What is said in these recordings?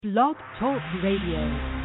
Blog Talk Radio.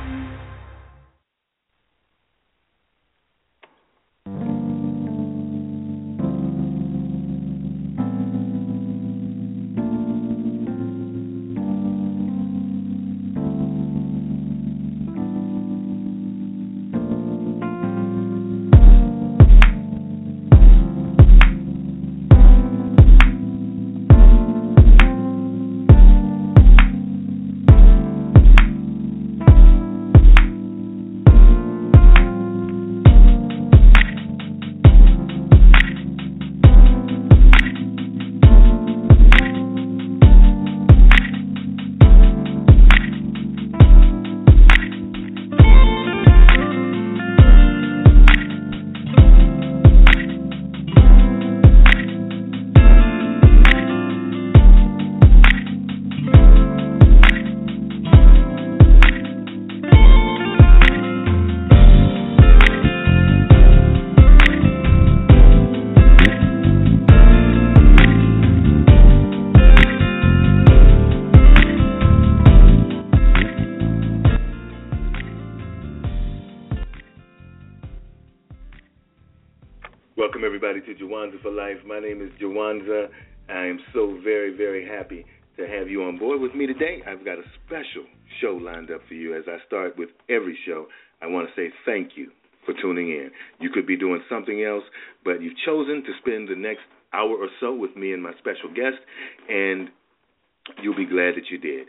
Welcome, everybody, to Jawanza for Life. My name is Jawanza. I am so very, very happy to have you on board with me today. I've got a special show lined up for you. As I start with every show, I want to say thank you for tuning in. You could be doing something else, but you've chosen to spend the next hour or so with me and my special guest, and you'll be glad that you did.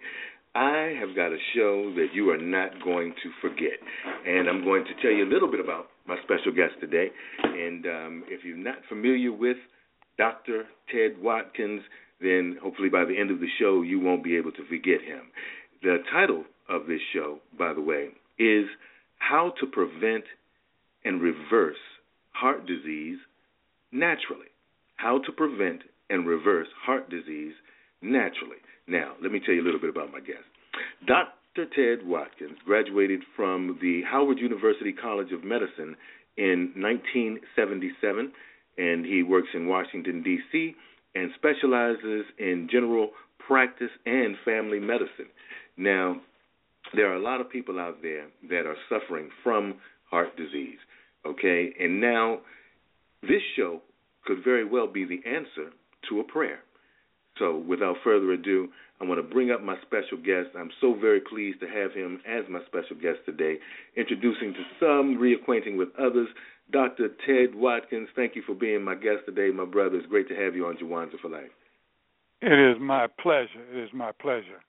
I have got a show that you are not going to forget, and I'm going to tell you a little bit about my special guest today. And if you're not familiar with Dr. Ted Watkins, then hopefully by the end of the show you won't be able to forget him. The title of this show, by the way, is How to Prevent and Reverse Heart Disease Naturally. How to Prevent and Reverse Heart Disease Naturally. Now, let me tell you a little bit about my guest. Dr. Ted Watkins graduated from the Howard University College of Medicine in 1977, and he works in Washington, D.C., and specializes in general practice and family medicine. Now, there are a lot of people out there that are suffering from heart disease, okay? And now this show could very well be the answer to a prayer. So without further ado, I want to bring up my special guest. I'm so very pleased to have him as my special guest today, introducing to some, reacquainting with others, Dr. Ted Watkins. Thank you for being my guest today, my brother. It's great to have you on Jawanza for Life. It is my pleasure. It is my pleasure.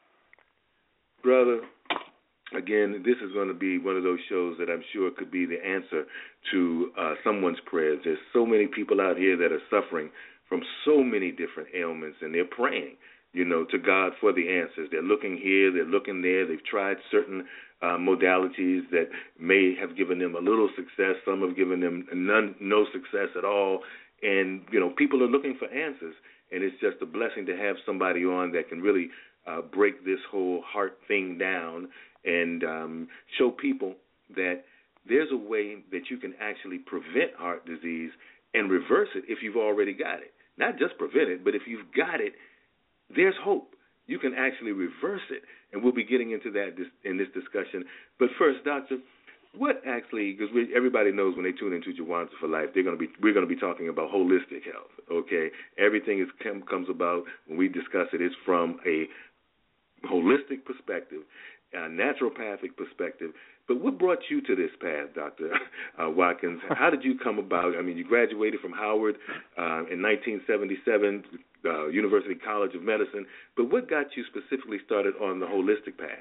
Brother, again, this is going to be one of those shows that I'm sure could be the answer to someone's prayers. There's so many people out here that are suffering from so many different ailments, and they're praying, to God for the answers. They're looking here, they're looking there. They've tried certain modalities that may have given them a little success. Some have given them no success at all. And, people are looking for answers, and it's just a blessing to have somebody on that can really break this whole heart thing down and show people that there's a way that you can actually prevent heart disease and reverse it if you've already got it. Not just prevent it, but if you've got it, there's hope. You can actually reverse it, and we'll be getting into that in this discussion. But first, Doctor, what actually, because everybody knows when they tune into Jawanza for Life, we're going to be talking about holistic health, okay? Everything comes about, when we discuss it, is from a holistic perspective, a naturopathic perspective. But what brought you to this path, Dr. Watkins? How did you come about? I mean, you graduated from Howard in 1977, University College of Medicine. But what got you specifically started on the holistic path?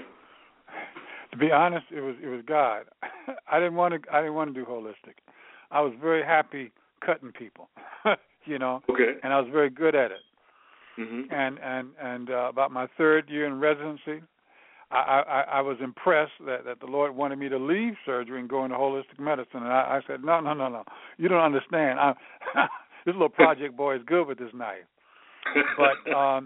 To be honest, it was God. I didn't want to do holistic. I was very happy cutting people, Okay. And I was very good at it. Mm-hmm. And about my third year in residency, I was impressed that the Lord wanted me to leave surgery and go into holistic medicine. And I said, no. You don't understand. This little project boy is good with this knife. But,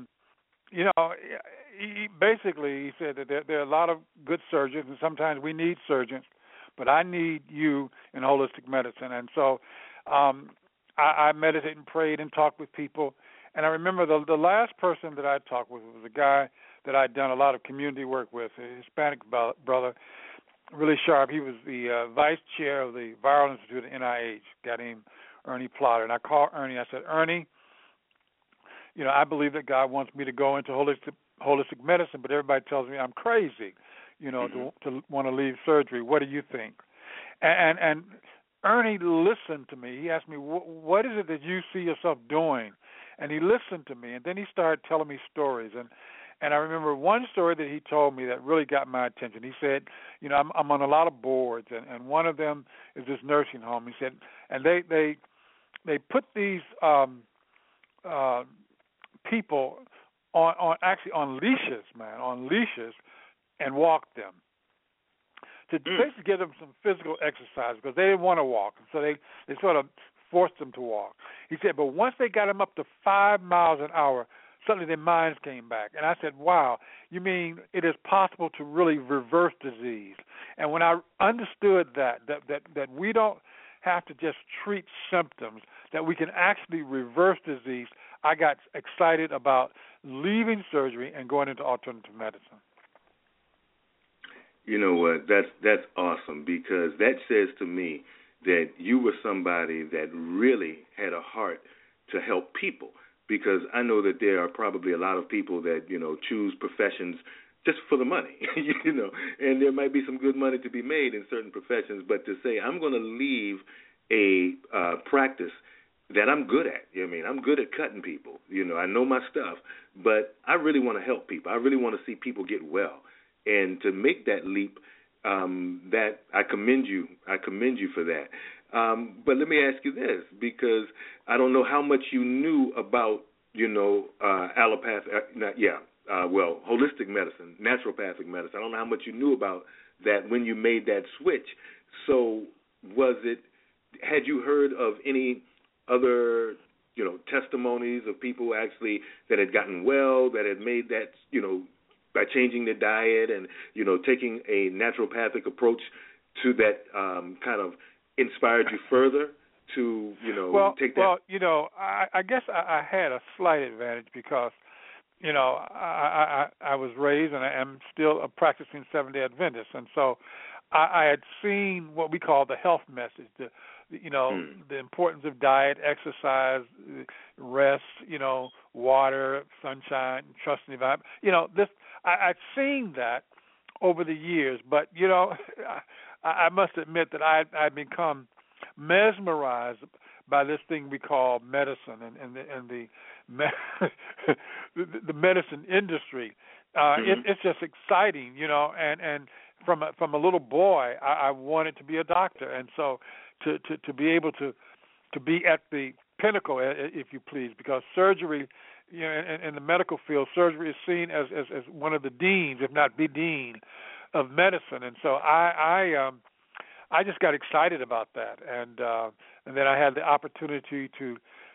he said that there are a lot of good surgeons, and sometimes we need surgeons, but I need you in holistic medicine. And so I meditated and prayed and talked with people. And I remember the last person that I talked with was a guy that I'd done a lot of community work with, a Hispanic brother, really sharp. He was the vice chair of the Viral Institute at NIH, a guy named Ernie Plotter. And I called Ernie. I said, Ernie, I believe that God wants me to go into holistic medicine, but everybody tells me I'm crazy, to want to leave surgery. What do you think? And Ernie listened to me. He asked me, what is it that you see yourself doing? And he listened to me, and then he started telling me stories. And I remember one story that he told me that really got my attention. He said, I'm on a lot of boards, and one of them is this nursing home. He said, and they put these people on leashes, and walk them to basically give them some physical exercise because they didn't want to walk, so they sort of forced them to walk. He said, but once they got them up to 5 miles an hour, suddenly their minds came back. And I said, wow, you mean it is possible to really reverse disease? And when I understood that we don't have to just treat symptoms, that we can actually reverse disease, I got excited about leaving surgery and going into alternative medicine. You know what? That's awesome, because that says to me that you were somebody that really had a heart to help people. Because I know that there are probably a lot of people that, choose professions just for the money, and there might be some good money to be made in certain professions, but to say I'm going to leave a practice that I'm good at. I'm good at cutting people. I know my stuff, but I really want to help people. I really want to see people get well. And to make that leap, that I commend you. I commend you for that. But let me ask you this, because I don't know how much you knew about, holistic medicine, naturopathic medicine. I don't know how much you knew about that when you made that switch. So had you heard of any other, testimonies of people actually that had gotten well, that had made that, by changing their diet and, taking a naturopathic approach to that kind of inspired you further to, take that? Well, I guess I had a slight advantage because, I was raised and I am still a practicing Seventh-day Adventist. And so I had seen what we call the health message, the importance of diet, exercise, rest, water, sunshine, trust in the environment. I'd seen that over the years, but, I must admit that I'd become mesmerized by this thing we call medicine and the medicine industry. It's just exciting, and from a little boy, I wanted to be a doctor, and so to be able to be at the pinnacle, if you please, because surgery, in the medical field, surgery is seen as one of the deans, if not the dean, of medicine, and so I just got excited about that, and then I had the opportunity to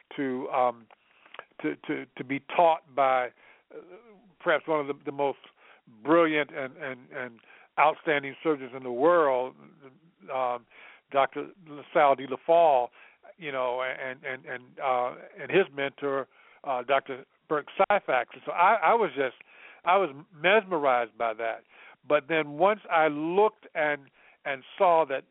be taught by perhaps one of the most brilliant and outstanding surgeons in the world, Dr. LaSalle de la Fall, and his mentor, Dr. Burke Syphax. So I was mesmerized by that. But then once I looked and saw that,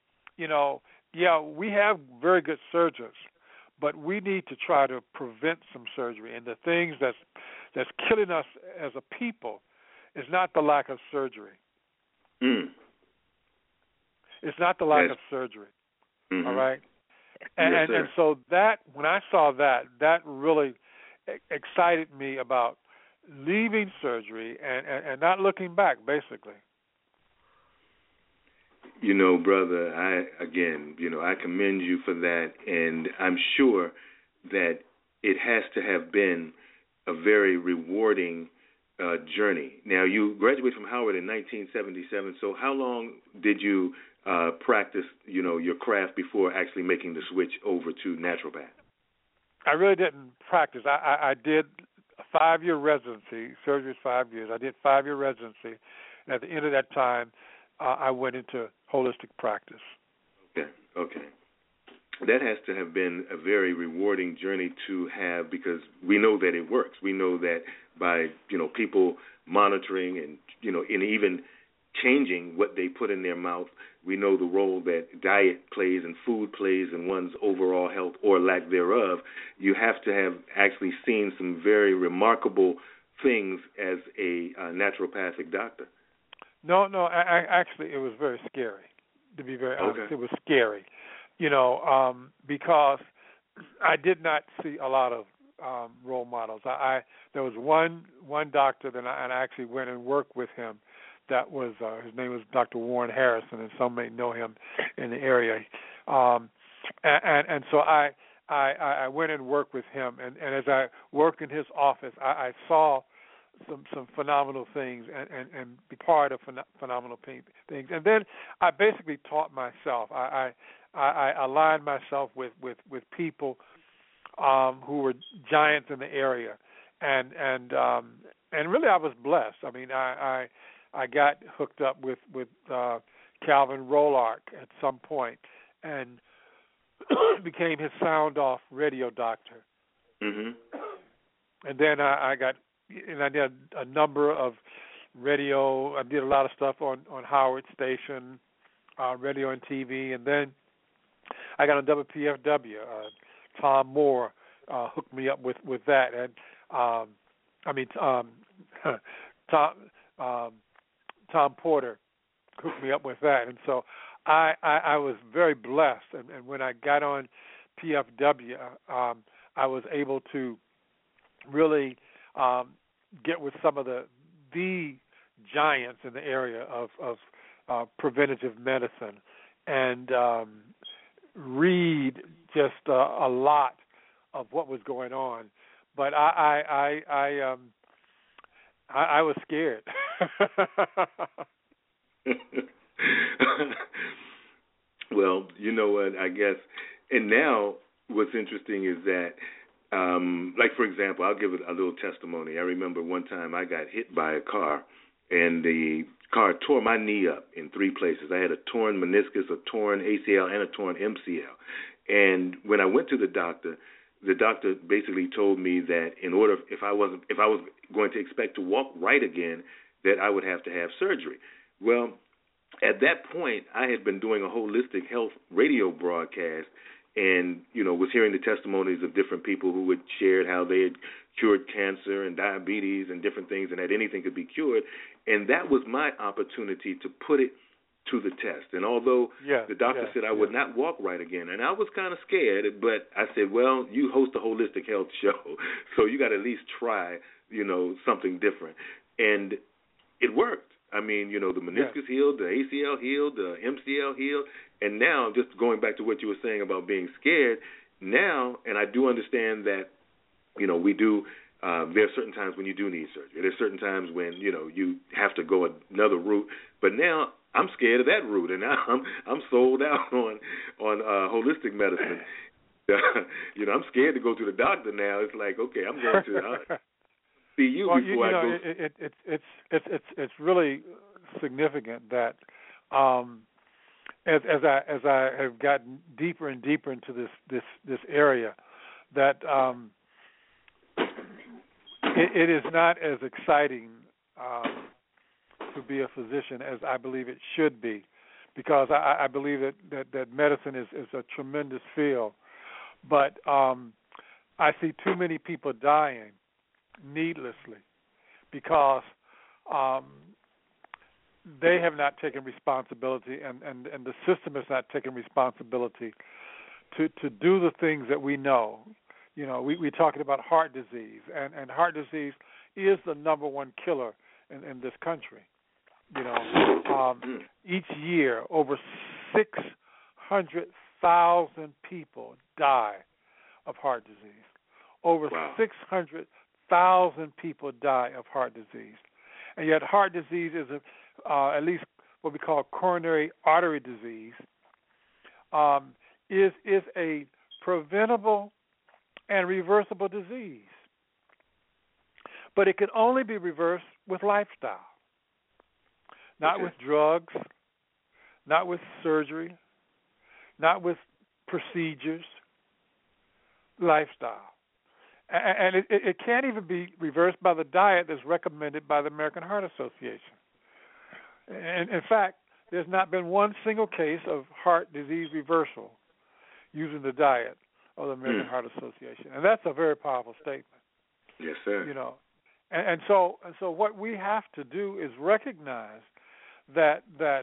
we have very good surgeons, but we need to try to prevent some surgery. And the things that's killing us as a people is not the lack of surgery. It's not the lack of surgery. Mm-hmm. All right? And so that, when I saw that really excited me about leaving surgery and not looking back, basically. Brother, I commend you for that, and I'm sure that it has to have been a very rewarding journey. Now, you graduated from Howard in 1977, so how long did you practice, your craft before actually making the switch over to naturopath? I really didn't practice. I did a 5-year residency. Surgery is 5 years. I did 5-year residency, and at the end of that time, I went into holistic practice. Okay. that has to have been a very rewarding journey to have, because we know that it works. We know that by, people monitoring and, and even changing what they put in their mouth, we know the role that diet plays and food plays in one's overall health or lack thereof. You have to have actually seen some very remarkable things as a naturopathic doctor. No, actually, it was very scary, to be very honest. Okay. It was scary, because I did not see a lot of role models. There was one doctor that I actually went and worked with him. That was his name was Dr. Warren Harrison, and some may know him in the area. And so I went and worked with him, and as I worked in his office, I saw some phenomenal things and be part of phenomenal things. And then I basically taught myself. I aligned myself with people who were giants in the area, and really I was blessed. I mean, I got hooked up with Calvin Rolark at some point, and became his sound off radio doctor. Mm-hmm. And then I did a number of radio. I did a lot of stuff on Howard Station, radio and TV, and then I got on WPFW. Tom Moore hooked me up with that, and Tom Porter hooked me up with that, and so I was very blessed. And when I got on PFW, I was able to really get with some of the giants in the area of preventative medicine, and read just a lot of what was going on. But I was scared. Well, you know what, I guess, and now what's interesting is that, like, for example, I'll give it a little testimony. I remember one time I got hit by a car, and the car tore my knee up in 3 places. I had a torn meniscus, a torn ACL, and a torn MCL. And when I went to the doctor basically told me that if I was going to expect to walk right again, that I would have to have surgery. Well, at that point, I had been doing a holistic health radio broadcast, and was hearing the testimonies of different people who had shared how they had cured cancer and diabetes and different things, and that anything could be cured. And that was my opportunity to put it to the test. And although the doctor said I would not walk right again, and I was kind of scared, but I said, well, you host a holistic health show, so you got to at least try, something different. And it worked. I mean, the meniscus healed, the ACL healed, the MCL healed, and now, just going back to what you were saying about being scared, now, and I do understand that, we do, there are certain times when you do need surgery. There's certain times when, you have to go another route, but now I'm scared of that route, and now I'm sold out on holistic medicine. I'm scared to go to the doctor now. It's like, okay, I'm going to see you before I go. It's really significant that as I have gotten deeper and deeper into this area, that it is not as exciting to be a physician as I believe it should be, because I believe that medicine is a tremendous field, but I see too many people dying needlessly because they have not taken responsibility, and the system has not taken responsibility to do the things that we know. We're talking about heart disease, and heart disease is the number one killer in this country. Each year, over 600,000 people die of heart disease. Over 600,000 people die of heart disease. And yet heart disease is at least what we call coronary artery disease, is a preventable and reversible disease. But it can only be reversed with lifestyle. Not with drugs, not with surgery, not with procedures, lifestyle. And it can't even be reversed by the diet that's recommended by the American Heart Association. And in fact, there's not been one single case of heart disease reversal using the diet of the American Heart Association, and that's a very powerful statement. Yes, sir. You know, and so what we have to do is recognize that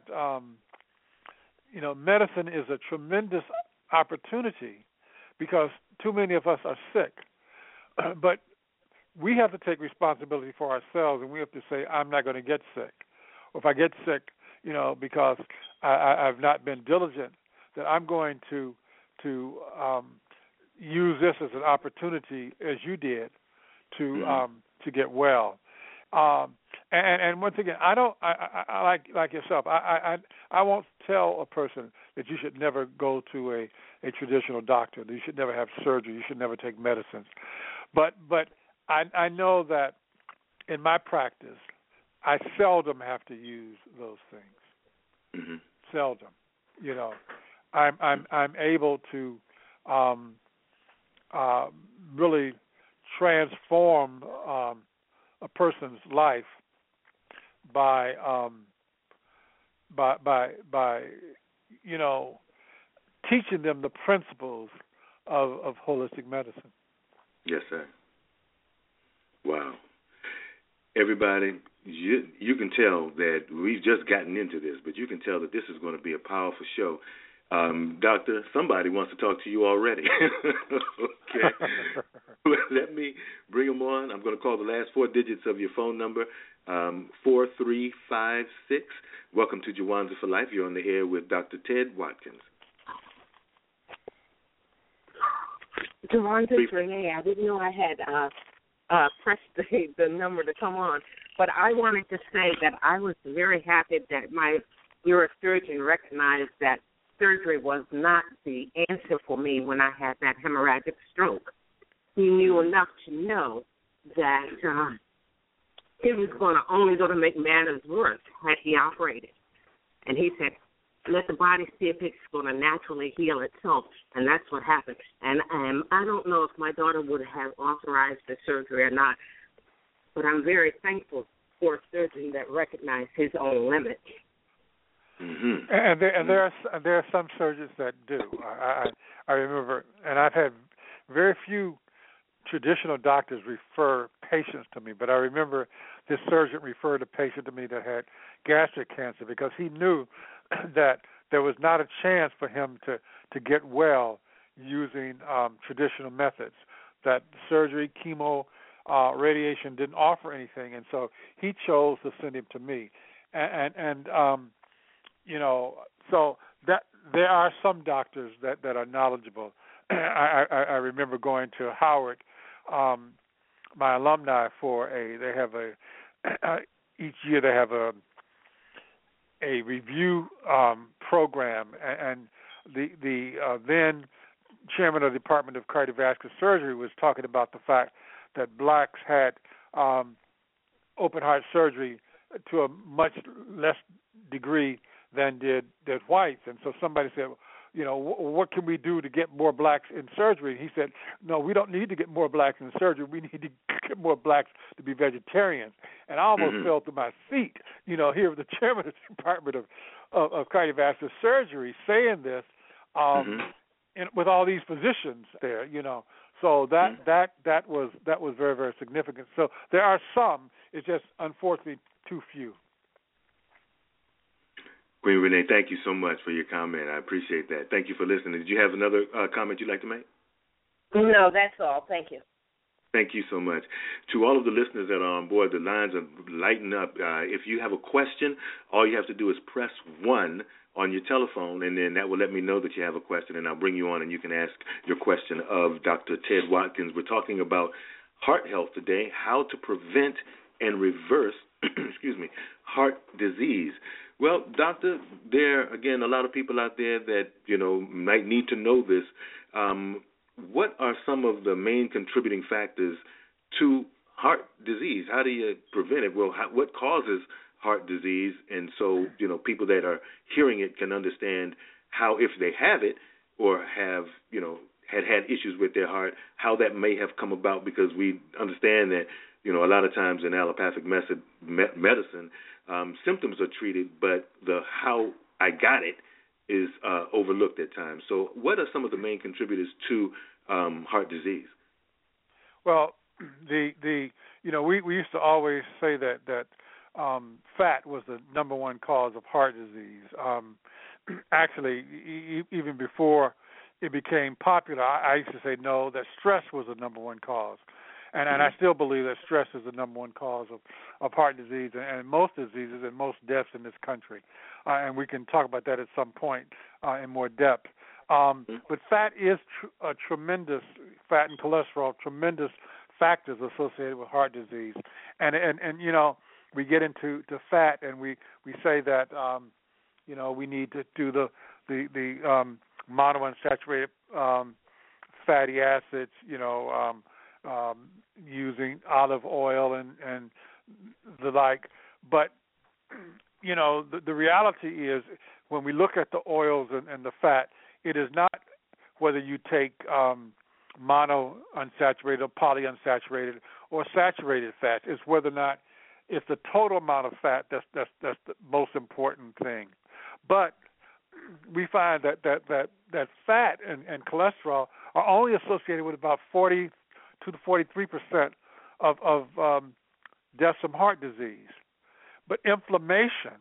you know, medicine is a tremendous opportunity because too many of us are sick. But we have to take responsibility for ourselves, and we have to say, I'm not going to get sick. Or if I get sick, you know, because I've not been diligent, that I'm going to use this as an opportunity, as you did, to get well. And once again, I like yourself. I won't tell a person that you should never go to a traditional doctor, that you should never have surgery, you should never take medicines. But I know that in my practice, I seldom have to use those things. Mm-hmm. Seldom, you know. I'm able to really transform a person's life by you know, teaching them the principles of holistic medicine. Yes, sir. Wow. Everybody, you can tell that we've just gotten into this, but you can tell that this is going to be a powerful show. Doctor, somebody wants to talk to you already. Okay. Let me bring them on. I'm going to call the last four digits of your phone number, 4356. Welcome to Juwanza for Life. You're on the air with Dr. Ted Watkins. Juwanza, Renee, I didn't know I had pressed the number to come on, but I wanted to say that I was very happy that my neurosurgeon recognized that surgery was not the answer for me when I had that hemorrhagic stroke. He knew enough to know that it was only going to make matters worse had he operated. And he said, let the body see if it's going to naturally heal itself, and that's what happened. And I don't know if my daughter would have authorized the surgery or not, but I'm very thankful for a surgeon that recognized his own limits. Mm-hmm. And there are some surgeons that do. I remember, and I've had very few traditional doctors refer patients to me, but I remember this surgeon referred a patient to me that had gastric cancer because he knew that there was not a chance for him to get well using traditional methods, that surgery, chemo, radiation didn't offer anything, and so he chose to send him to me. And you know, so that there are some doctors that are knowledgeable. I remember going to Howard, my alumni each year they have a review program, and the then chairman of the Department of Cardiovascular Surgery was talking about the fact that blacks had open heart surgery to a much less degree than did whites. And so somebody said, you know, what can we do to get more blacks in surgery? And he said, no, we don't need to get more blacks in surgery. We need to get more blacks to be vegetarians. And I almost fell to my seat, you know, here with the chairman of the Department of Cardiovascular Surgery saying this with all these physicians there, you know. So that was very, very significant. So there are some. It's just unfortunately too few. Queen Renee, thank you so much for your comment. I appreciate that. Thank you for listening. Did you have another comment you'd like to make? No, that's all. Thank you. Thank you so much. To all of the listeners that are on board, the lines are lighting up. If you have a question, all you have to do is press 1 on your telephone, and then that will let me know that you have a question, and I'll bring you on and you can ask your question of Dr. Ted Watkins. We're talking about heart health today, how to prevent and reverse heart disease. Well, doctor, there are, again, a lot of people out there that, you know, might need to know this. What are some of the main contributing factors to heart disease? How do you prevent it? Well, what causes heart disease? And so, you know, people that are hearing it can understand how, if they have it, or have, had issues with their heart, how that may have come about, because we understand that, a lot of times in allopathic medicine, symptoms are treated, but the how I got it is overlooked at times. So what are some of the main contributors to heart disease? Well, we used to always say that fat was the number one cause of heart disease. Actually, even before it became popular, I used to say no, that stress was the number one cause. And I still believe that stress is the number one cause of heart disease and most diseases and most deaths in this country. And we can talk about that at some point in more depth. But fat is a tremendous, fat and cholesterol, tremendous factors associated with heart disease. And we get into fat and we say that, we need to do the monounsaturated fatty acids, using olive oil and the like. But, the reality is when we look at the oils and the fat, it is not whether you take monounsaturated or polyunsaturated or saturated fats. It's whether or not it's the total amount of fat that's the most important thing. But we find that fat and cholesterol are only associated with about 40 to 43% of deaths from heart disease. But inflammation,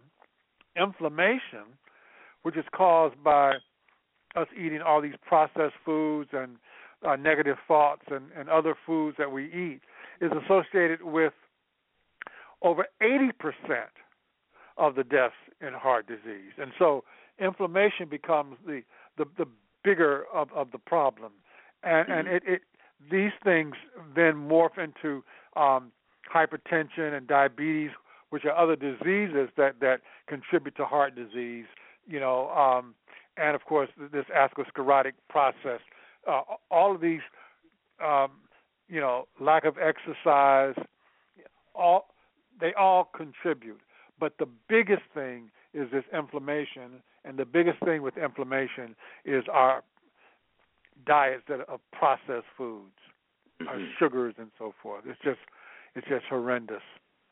which is caused by us eating all these processed foods and negative thoughts and other foods that we eat, is associated with over 80% of the deaths in heart disease. And so inflammation becomes the bigger of the problem. And these things then morph into hypertension and diabetes, which are other diseases that contribute to heart disease, and of course this atherosclerotic process. All of these, lack of exercise, they all contribute. But the biggest thing is this inflammation, and the biggest thing with inflammation is our diets that are processed foods, our sugars and so forth. It's just horrendous.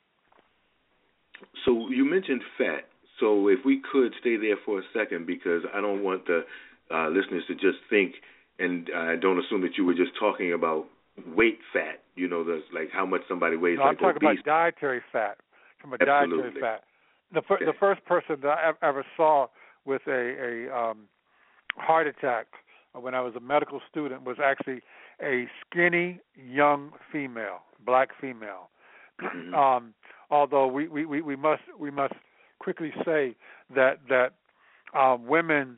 So you mentioned fat. So if we could stay there for a second, because I don't want the listeners to just think, and I don't assume that you were just talking about weight fat, like how much somebody weighs. No, I'm talking about dietary fat. Dietary fat. The first person that I ever saw with a heart attack when I was a medical student was actually a skinny young female, black female. Although we must quickly say that women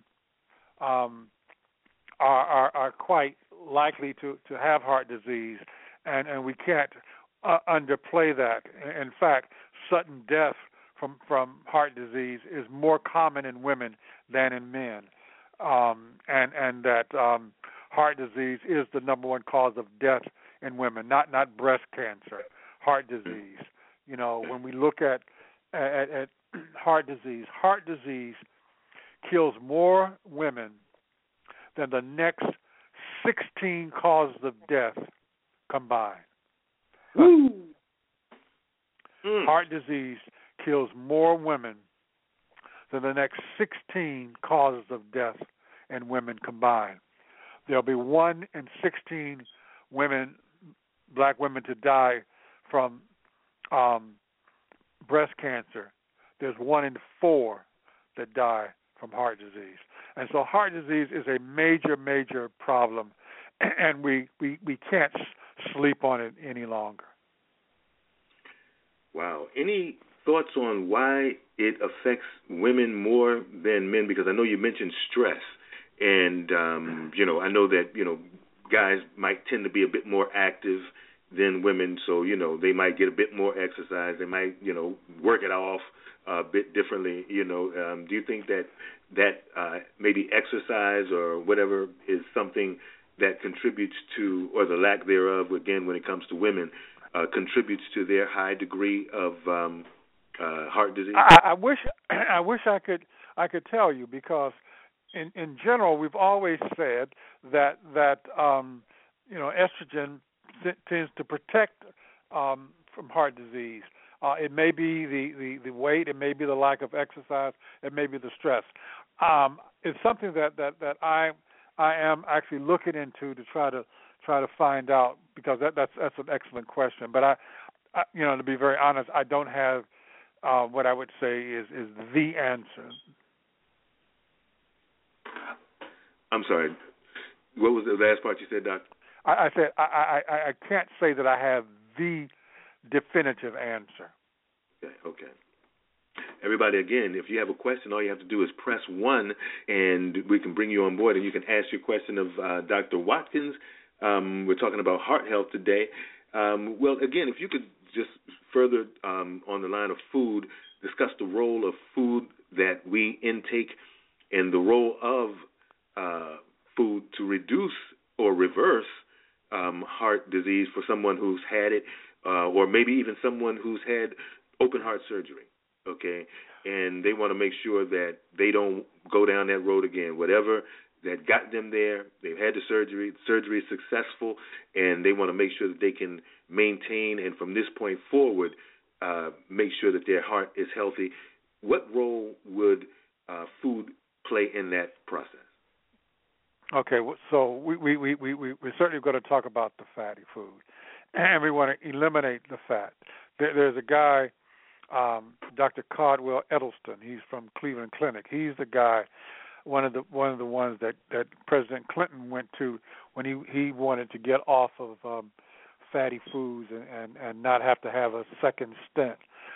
are quite likely to have heart disease, and we can't underplay that. In fact, sudden death from heart disease is more common in women than in men, and that heart disease is the number one cause of death in women, not breast cancer, heart disease. When we look at heart disease kills more women than the next 16 causes of death combined. Heart disease kills more women than the next 16 causes of death in women combined. There'll be 1 in 16 women, black women, to die from breast cancer. There's 1 in 4 that die from heart disease. And so heart disease is a major, major problem, and we can't sleep on it any longer. Wow. Any thoughts on why it affects women more than men? Because I know you mentioned stress, and I know that guys might tend to be a bit more active than women, so they might get a bit more exercise. They might work it off a bit differently. Do you think that maybe exercise or whatever is something that contributes to, or the lack thereof, again, when it comes to women, contributes to their high degree of heart disease? I wish I could tell you, because in general, we've always said that estrogen tends to protect from heart disease. It may be the weight, it may be the lack of exercise, it may be the stress. It's something that I am actually looking into to try to find out, because that's an excellent question. But I to be very honest, I don't have what I would say is the answer. I'm sorry. What was the last part you said, Doctor? I said I can't say that I have the definitive answer. Okay. Everybody, again, if you have a question, all you have to do is press 1, and we can bring you on board, and you can ask your question of Dr. Watkins. We're talking about heart health today. Well, again, if you could just further on the line of food, discuss the role of food that we intake and the role of food to reduce or reverse heart disease for someone who's had it, or maybe even someone who's had open heart surgery, okay? And they want to make sure that they don't go down that road again. Whatever that got them there, they've had the surgery is successful, and they want to make sure that they can maintain and from this point forward make sure that their heart is healthy. What role would food play in that process? Okay, so we certainly going to talk about the fatty food, and we want to eliminate the fat. There's a guy, Dr. Caldwell Edelston. He's from Cleveland Clinic. He's the guy, one of the ones that President Clinton went to when he wanted to get off of fatty foods and not have to have a second stint.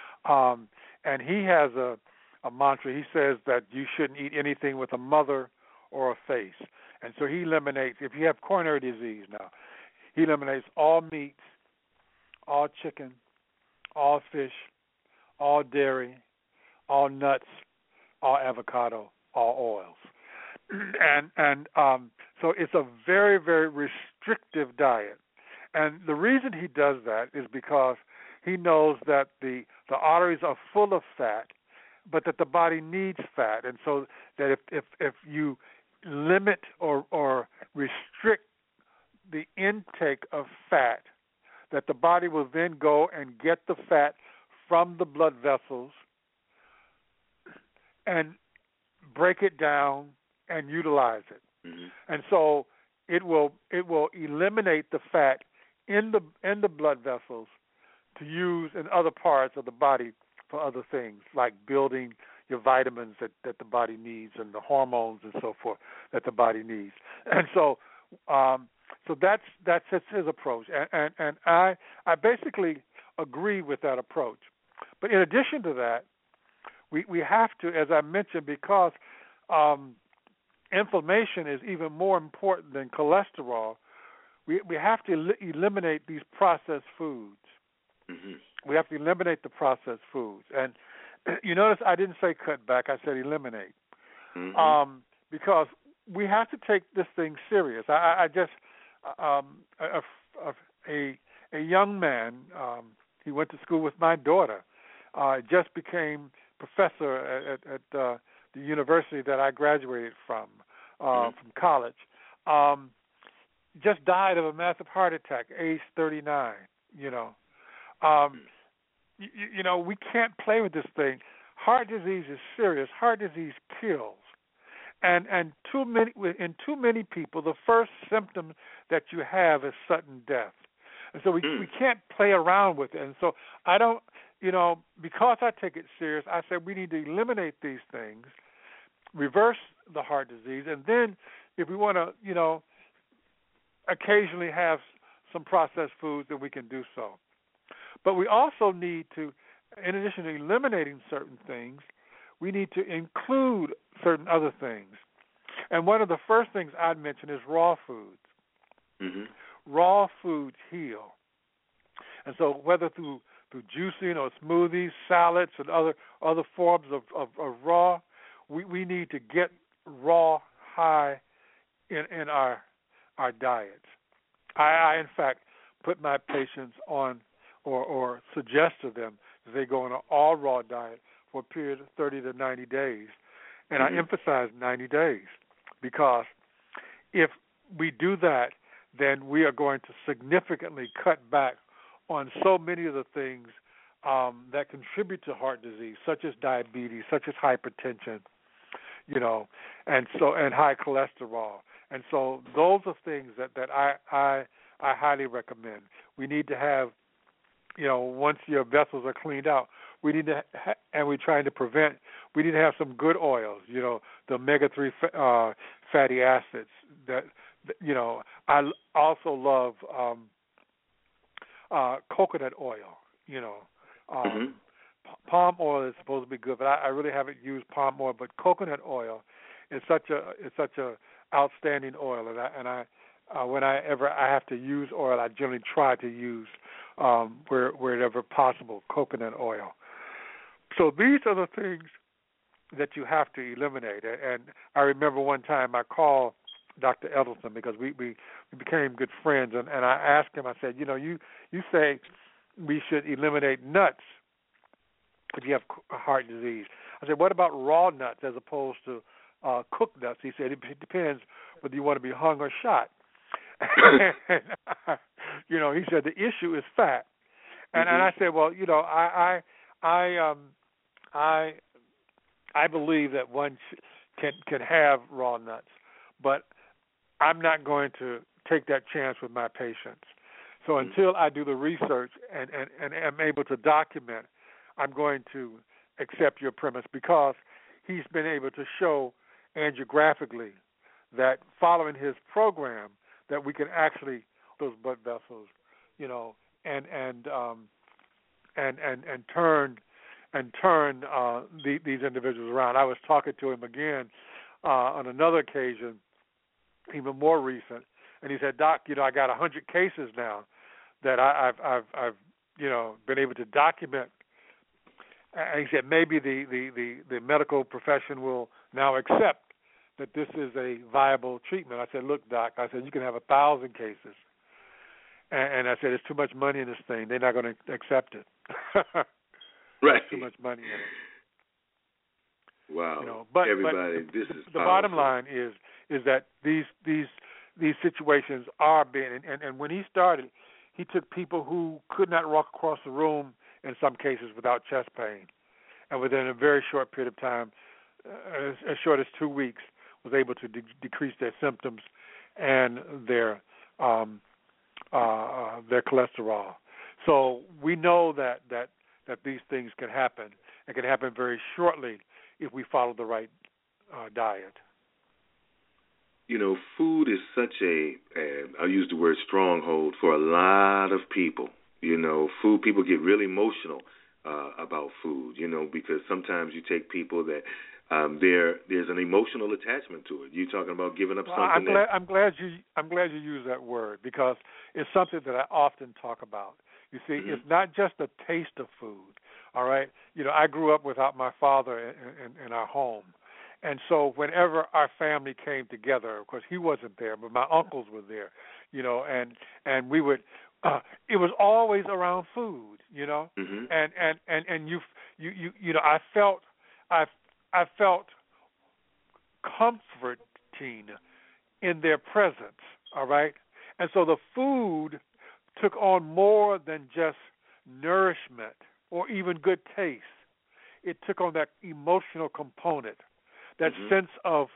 And he has a mantra. He says that you shouldn't eat anything with a mother or a face. And so he eliminates, if you have coronary disease now, he eliminates all meats, all chicken, all fish, all dairy, all nuts, all avocado, all oils. And so it's a very, very restrictive diet. And the reason he does that is because he knows that the arteries are full of fat, but that the body needs fat. And so that if you limit or restrict the intake of fat, that the body will then go and get the fat from the blood vessels and break it down and utilize it. Mm-hmm. And so it will eliminate the fat in the blood vessels to use in other parts of the body for other things, like building your vitamins that the body needs and the hormones and so forth that the body needs. And so that's his approach. And I basically agree with that approach. But in addition to that, we have to, as I mentioned, because inflammation is even more important than cholesterol, we have to eliminate these processed foods. Mm-hmm. We have to eliminate the processed foods. And you notice I didn't say cut back, I said eliminate. Mm-hmm. Because we have to take this thing serious. I just a young man, he went to school with my daughter, just became professor at the university that I graduated from college. Just died of a massive heart attack, age 39. We can't play with this thing. Heart disease is serious. Heart disease kills, and in too many people, the first symptom that you have is sudden death, and so we can't play around with it. And so I don't, because I take it serious, I said we need to eliminate these things, reverse the heart disease, and then if we want to, occasionally have some processed foods, then we can do so. But we also need to, in addition to eliminating certain things, we need to include certain other things. And one of the first things I'd mention is raw foods. Mm-hmm. Raw foods heal. And so whether through juicing or smoothies, salads, and other forms of raw, we need to get raw high in our diets. I in fact, put my patients on or suggest to them that they go on an all-raw diet for a period of 30 to 90 days. And I emphasize 90 days. because if we do that, then we are going to significantly cut back on so many of the things that contribute to heart disease, such as diabetes, such as hypertension, and high cholesterol. And so those are things that I highly recommend. We need to have, once your vessels are cleaned out, we need to, and we're trying to prevent, we need to have some good oils, the omega-3 fatty acids. I also love coconut oil, Palm oil is supposed to be good, but I really haven't used palm oil. But coconut oil is such a outstanding oil, and I whenever I have to use oil, I generally try to use wherever possible coconut oil. So these are the things that you have to eliminate. And I remember one time I called Dr. Edelson because we became good friends, and I asked him. I said, you say we should eliminate nuts if you have heart disease. I said, what about raw nuts as opposed to cooked nuts? He said, it depends whether you want to be hung or shot. He said the issue is fat. And I said, well, I believe that one can have raw nuts, but I'm not going to take that chance with my patients. So until I do the research and am able to document, I'm going to accept your premise, because he's been able to show angiographically that following his program that we can actually those blood vessels, and turn these individuals around. I was talking to him again on another occasion, even more recent, and he said, Doc, I got 100 cases now that I've been able to document. And he said maybe the medical profession will now accept that this is a viable treatment. I said, look, Doc, you can have 1,000 cases. And I said, there's too much money in this thing. They're not going to accept it. Right. Too much money in it. Wow. But this is the powerful. bottom line is that these situations are being, and when he started, he took people who could not walk across the room in some cases without chest pain, and within a very short period of time, as short as 2 weeks, was able to decrease their symptoms and their cholesterol. So we know that these things can happen. It can happen very shortly if we follow the right diet. Food is such I'll use the word stronghold for a lot of people. Food, people get really emotional about food, because sometimes you take people that there's an emotional attachment to it. You're talking about giving up something. I'm glad you use that word, because it's something that I often talk about. You see, It's not just the taste of food, all right? I grew up without my father in our home. And so whenever our family came together, of course, he wasn't there, but my uncles were there, and we would, it was always around food, and I felt comforting in their presence, all right? And so the food took on more than just nourishment or even good taste. It took on that emotional component, that sense of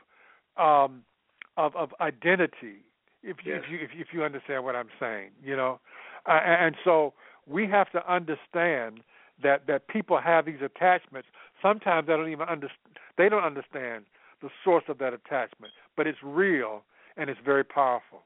identity, if you understand what I'm saying, and so we have to understand that people have these attachments. Sometimes they don't understand the source of that attachment, but it's real and it's very powerful.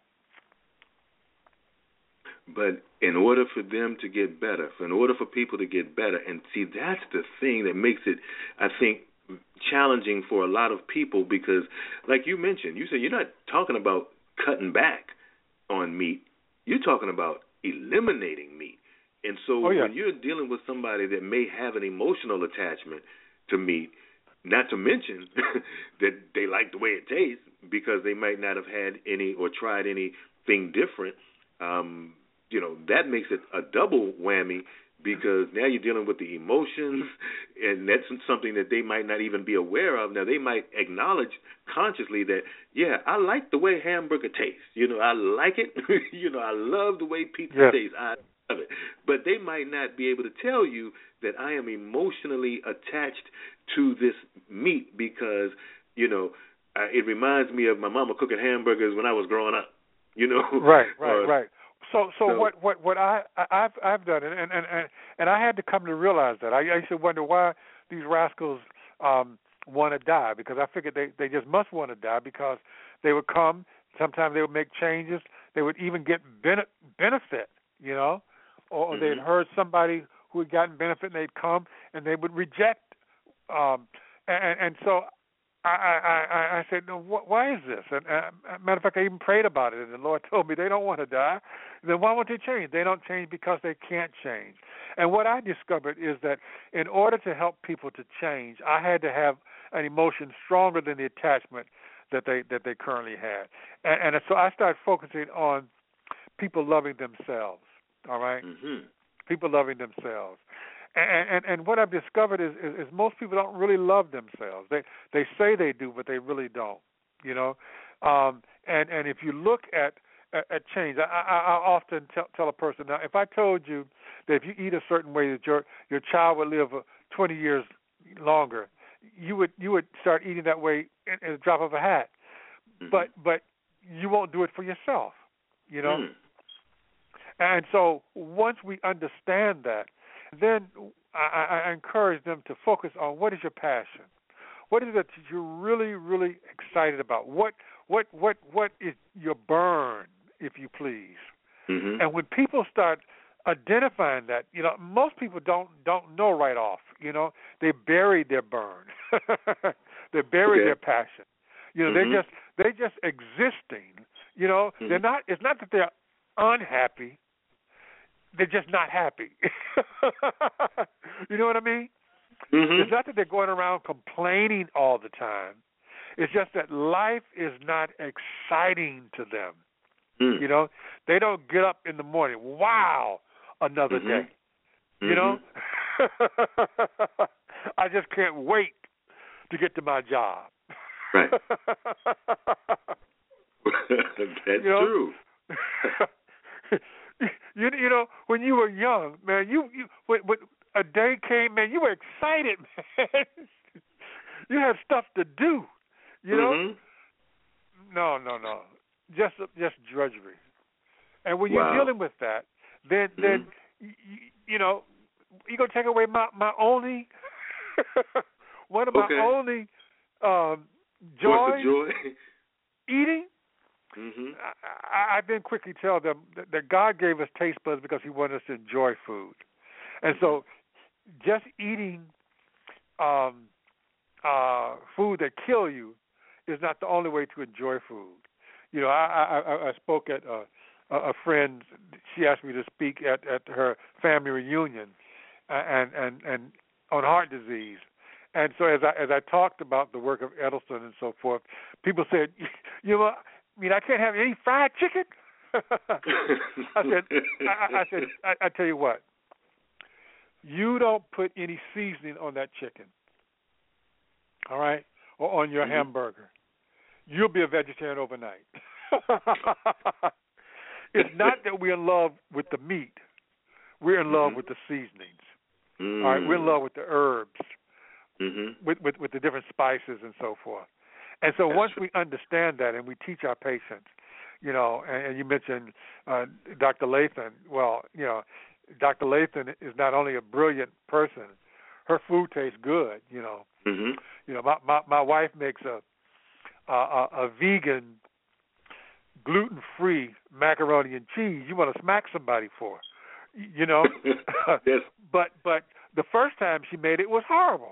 But in order for them to get better, in order for people to get better, and see, that's the thing that makes it, I think, challenging for a lot of people, because like you mentioned, you said you're not talking about cutting back on meat. You're talking about eliminating meat. And so when you're dealing with somebody that may have an emotional attachment to meat, not to mention that they like the way it tastes because they might not have had any or tried anything different, that makes it a double whammy because now you're dealing with the emotions, and that's something that they might not even be aware of. Now, they might acknowledge consciously that, yeah, I like the way hamburger tastes. I like it. I love the way pizza tastes. I love it. But they might not be able to tell you that I am emotionally attached to this meat because, it reminds me of my mama cooking hamburgers when I was growing up. Right. So what I've done, and I had to come to realize that. I used to wonder why these rascals want to die, because I figured they just must want to die, because they would come. Sometimes they would make changes. They would even get benefit, or they'd heard somebody who had gotten benefit, and they'd come and they would reject. And so I said, no, why is this? And matter of fact, I even prayed about it, and the Lord told me they don't want to die. Then why won't they change? They don't change because they can't change. And what I discovered is that in order to help people to change, I had to have an emotion stronger than the attachment that they currently had. And so I started focusing on people loving themselves. All right, people loving themselves. And what I've discovered is most people don't really love themselves. They say they do, but they really don't. And if you look at change, I often tell a person, now, if I told you that if you eat a certain way that your child would live 20 years longer, you would start eating that way in a drop of a hat. But you won't do it for yourself. And so once we understand that, then I encourage them to focus on what is your passion, what is it that you're really, really excited about, what is your burn, if you please. And when people start identifying that, most people don't know right off. They bury their burn, they bury their passion. They're just existing. They're not. It's not that they're unhappy. They're just not happy. You know what I mean? It's not that they're going around complaining all the time. It's just that life is not exciting to them. They don't get up in the morning, wow, another day. I just can't wait to get to my job. Right. That's true. When you were young, man, when a day came, man, you were excited, man. You had stuff to do, No. Just drudgery. And when you're dealing with that, then you're gonna take away my only one of my only joys, eating. I've been quickly tell them that God gave us taste buds because He wanted us to enjoy food, and so just eating food that kill you is not the only way to enjoy food. I spoke at a friend. She asked me to speak at her family reunion, and on heart disease. And so as I talked about the work of Edelson and so forth, people said, I can't have any fried chicken. I tell you what, you don't put any seasoning on that chicken, all right, or on your hamburger. You'll be a vegetarian overnight. It's not that we're in love with the meat. We're in love with the seasonings. All right, we're in love with the herbs, with the different spices and so forth. And so once we understand that and we teach our patients, and you mentioned Dr. Lathan. Well, Dr. Lathan is not only a brilliant person, her food tastes good. My wife makes a vegan, gluten-free macaroni and cheese. You want to smack somebody for, Yes. But the first time she made it was horrible,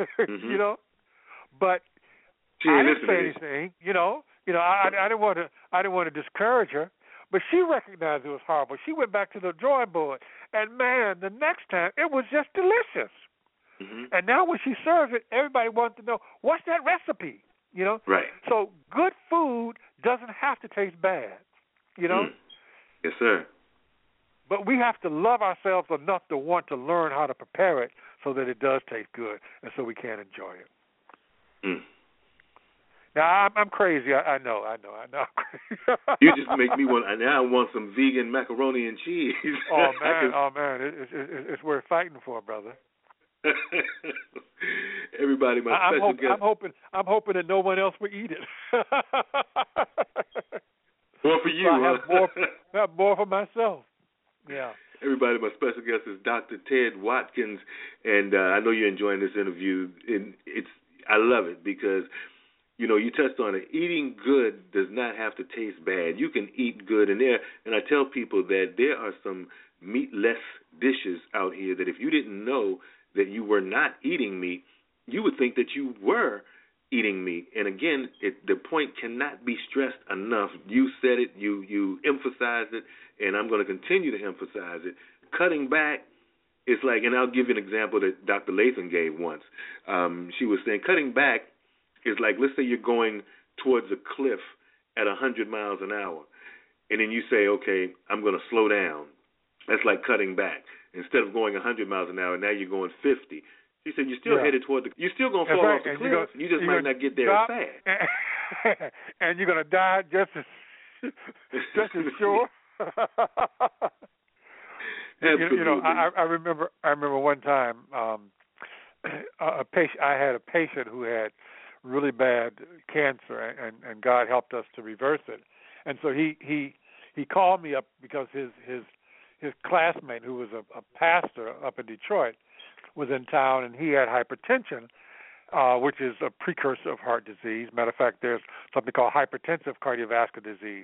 But I didn't say anything, I didn't want to discourage her, but she recognized it was horrible. She went back to the drawing board, and man, the next time it was just delicious. And now when she serves it, everybody wants to know, what's that recipe? Right. So good food doesn't have to taste bad. Yes, sir. But we have to love ourselves enough to want to learn how to prepare it so that it does taste good and so we can enjoy it. Mm. Now, I'm crazy. I know. I'm crazy. You just make me want. Now I want some vegan macaroni and cheese. Oh man, it's worth fighting for, brother. Everybody, my special guest. I'm hoping that no one else will eat it. More for you. So I have more for myself. Yeah. Everybody, my special guest is Dr. Ted Watkins, and I know you're enjoying this interview. And I love it because, you touched on it. Eating good does not have to taste bad. You can eat good, and I tell people that there are some meatless dishes out here that if you didn't know that you were not eating meat, you would think that you were eating meat. And again, the point cannot be stressed enough. You said it, you emphasized it, and I'm going to continue to emphasize it. Cutting back is like, and I'll give you an example that Dr. Lathan gave once. She was saying cutting back is like, let's say you're going towards a cliff at 100 miles an hour, and then you say, okay, I'm going to slow down. That's like cutting back. Instead of going 100 miles an hour, now you're going 50. She said you're still headed toward you're still going to fall off the cliff. You just might not get there as fast. And you're going to die just as sure. Absolutely. I remember one time a patient. I had a patient who had really bad cancer, and God helped us to reverse it. And so he called me up because his classmate, who was a pastor up in Detroit, was in town, and he had hypertension, which is a precursor of heart disease. Matter of fact, there's something called hypertensive cardiovascular disease,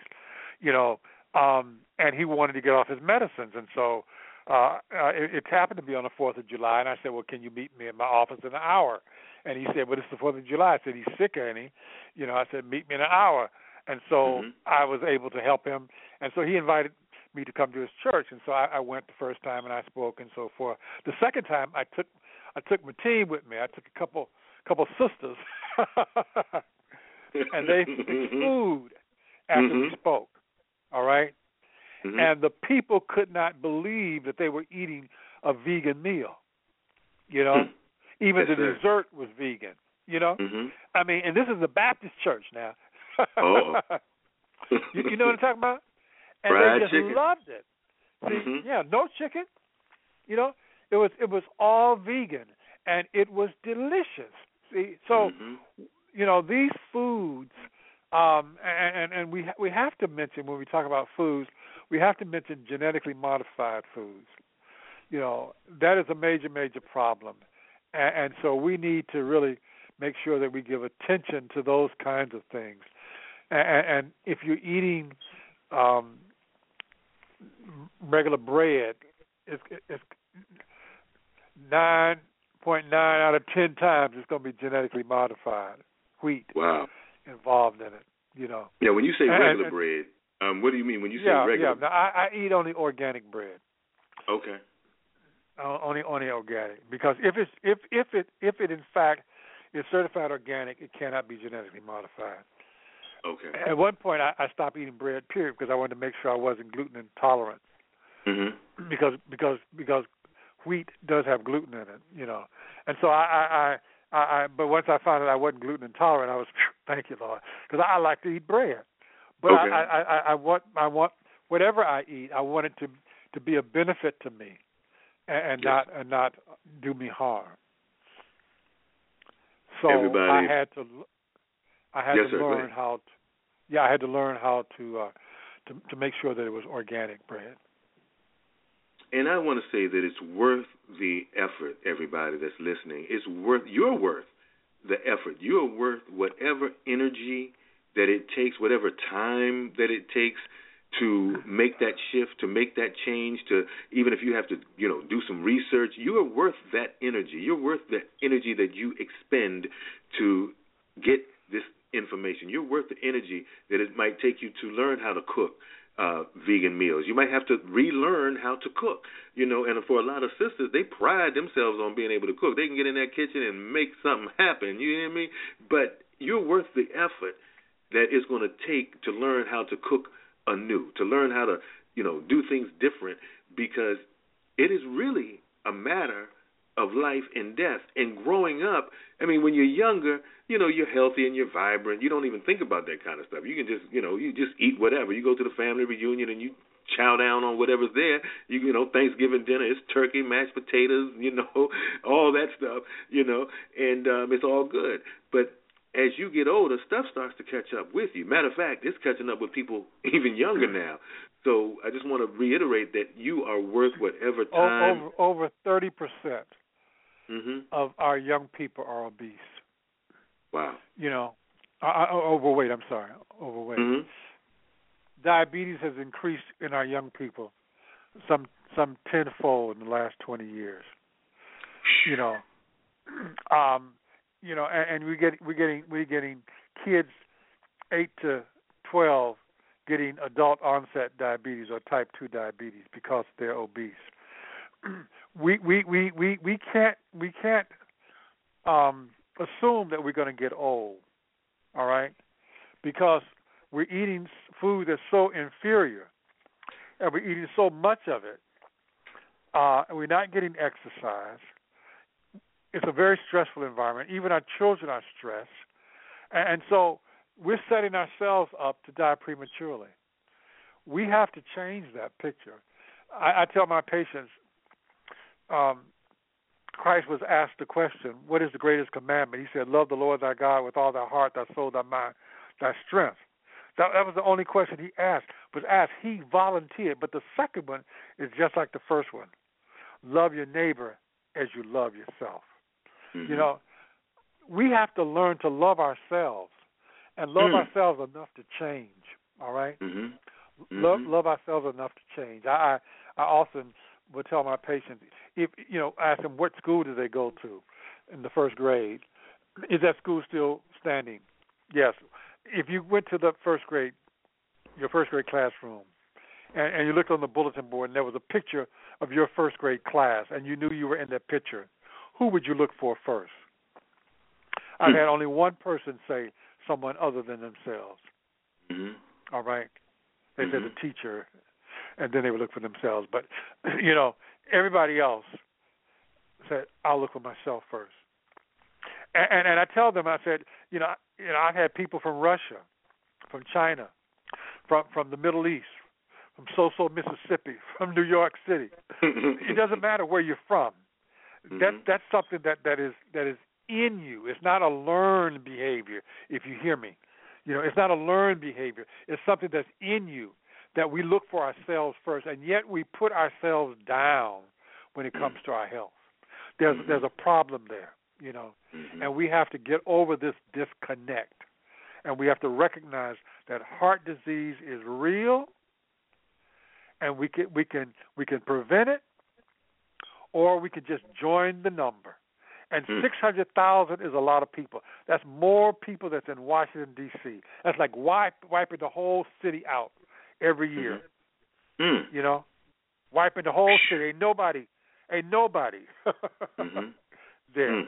and he wanted to get off his medicines. And so it happened to be on the 4th of July, and I said, well, can you meet me in my office in an hour? And he said, well, it's the 4th of July. I said, he's sick, ain't he? I said, meet me in an hour. And so I was able to help him. And so he invited me to come to his church, and so I went the first time and I spoke and so forth. The second time I took my team with me. I took a couple sisters, and they fixed food after we spoke. All right, and the people could not believe that they were eating a vegan meal. Even the dessert was vegan. I mean, and this is the Baptist church now. Oh. You know what I'm talking about? And fried they just chicken. loved it. See, no chicken. It was all vegan, and it was delicious. See, so these foods, and we have to mention when we talk about foods, we have to mention genetically modified foods. That is a major problem, and so we need to really make sure that we give attention to those kinds of things. And if you're eating regular bread, it's 9.9 out of 10 times it's going to be genetically modified wheat. Wow. Involved in it, Yeah, when you say regular bread, what do you mean when you say regular? Yeah, now, I eat only organic bread. Okay. Only organic, because if it in fact is certified organic, it cannot be genetically modified. Okay. At one point, I stopped eating bread, period, because I wanted to make sure I wasn't gluten intolerant. Mm-hmm. Because wheat does have gluten in it, And so but once I found out I wasn't gluten intolerant, I was, thank you, Lord, because I like to eat bread. But okay. I want whatever I eat, I want it to be a benefit to me, and not do me harm. So everybody. I had to learn how to make sure that it was organic bread. And I want to say that it's worth the effort, everybody that's listening. You're worth the effort. You're worth whatever energy that it takes, whatever time that it takes to make that shift, to make that change, to even if you have to, do some research, you are worth that energy. You're worth the energy that you expend to get this information. You're worth the energy that it might take you to learn how to cook vegan meals. You might have to relearn how to cook, and for a lot of sisters, they pride themselves on being able to cook. They can get in that kitchen and make something happen, you hear me? But you're worth the effort that it's going to take to learn how to cook anew, to learn how to, do things different, because it is really a matter of life and death. And growing up, I mean, when you're younger, you're healthy and you're vibrant. You don't even think about that kind of stuff. You can just, you just eat whatever. You go to the family reunion and you chow down on whatever's there. Thanksgiving dinner, it's turkey, mashed potatoes, all that stuff, and it's all good. But as you get older, stuff starts to catch up with you. Matter of fact, it's catching up with people even younger now. So I just want to reiterate that you are worth whatever time. Over 30% of our young people are obese. Wow. Overweight. I'm sorry, overweight. Mm-hmm. Diabetes has increased in our young people some tenfold in the last 20 years. And we're getting kids 8 to 12 getting adult onset diabetes or type 2 diabetes because they're obese. We can't assume that we're going to get old, all right? Because we're eating food that's so inferior, and we're eating so much of it, and we're not getting exercise. It's a very stressful environment. Even our children are stressed, and so we're setting ourselves up to die prematurely. We have to change that picture. I tell my patients, Christ was asked the question, what is the greatest commandment? He said, love the Lord thy God with all thy heart, thy soul, thy mind, thy strength. That was the only question he asked. He volunteered. But the second one is just like the first one. Love your neighbor as you love yourself. Mm-hmm. We have to learn to love ourselves and love ourselves enough to change, all right? Mm-hmm. Love ourselves enough to change. I often would tell my patients, ask them what school do they go to in the first grade. Is that school still standing? Yes. If you went to your first grade classroom, and you looked on the bulletin board and there was a picture of your first grade class and you knew you were in that picture, who would you look for first? I've had only one person say someone other than themselves. Mm-hmm. All right? They said the teacher, and then they would look for themselves. But, everybody else said, I'll look for myself first. And I tell them, I said, I've had people from Russia, from China, from the Middle East, from Soso, Mississippi, from New York City. It doesn't matter where you're from. That's something that is in you. It's not a learned behavior, if you hear me. It's not a learned behavior. It's something that's in you, that we look for ourselves first, and yet we put ourselves down when it comes to our health. There's a problem there, and we have to get over this disconnect, and we have to recognize that heart disease is real, and we can prevent it, or we can just join the number. And 600,000 is a lot of people. That's more people that's in Washington, D.C. That's like wiping the whole city out every year. Wiping the whole city. Ain't nobody there.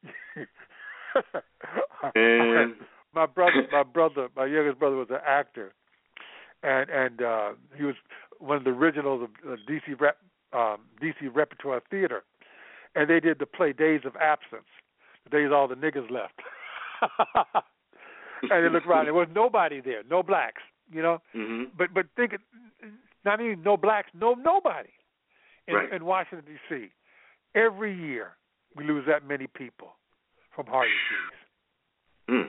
My youngest brother was an actor, and he was one of the originals of DC Repertoire Theater. And they did the play Days of Absence, the days all the niggas left. And they looked around, there was nobody there, no blacks, But think, not even no blacks, nobody in Washington, D.C. Every year we lose that many people from heart disease.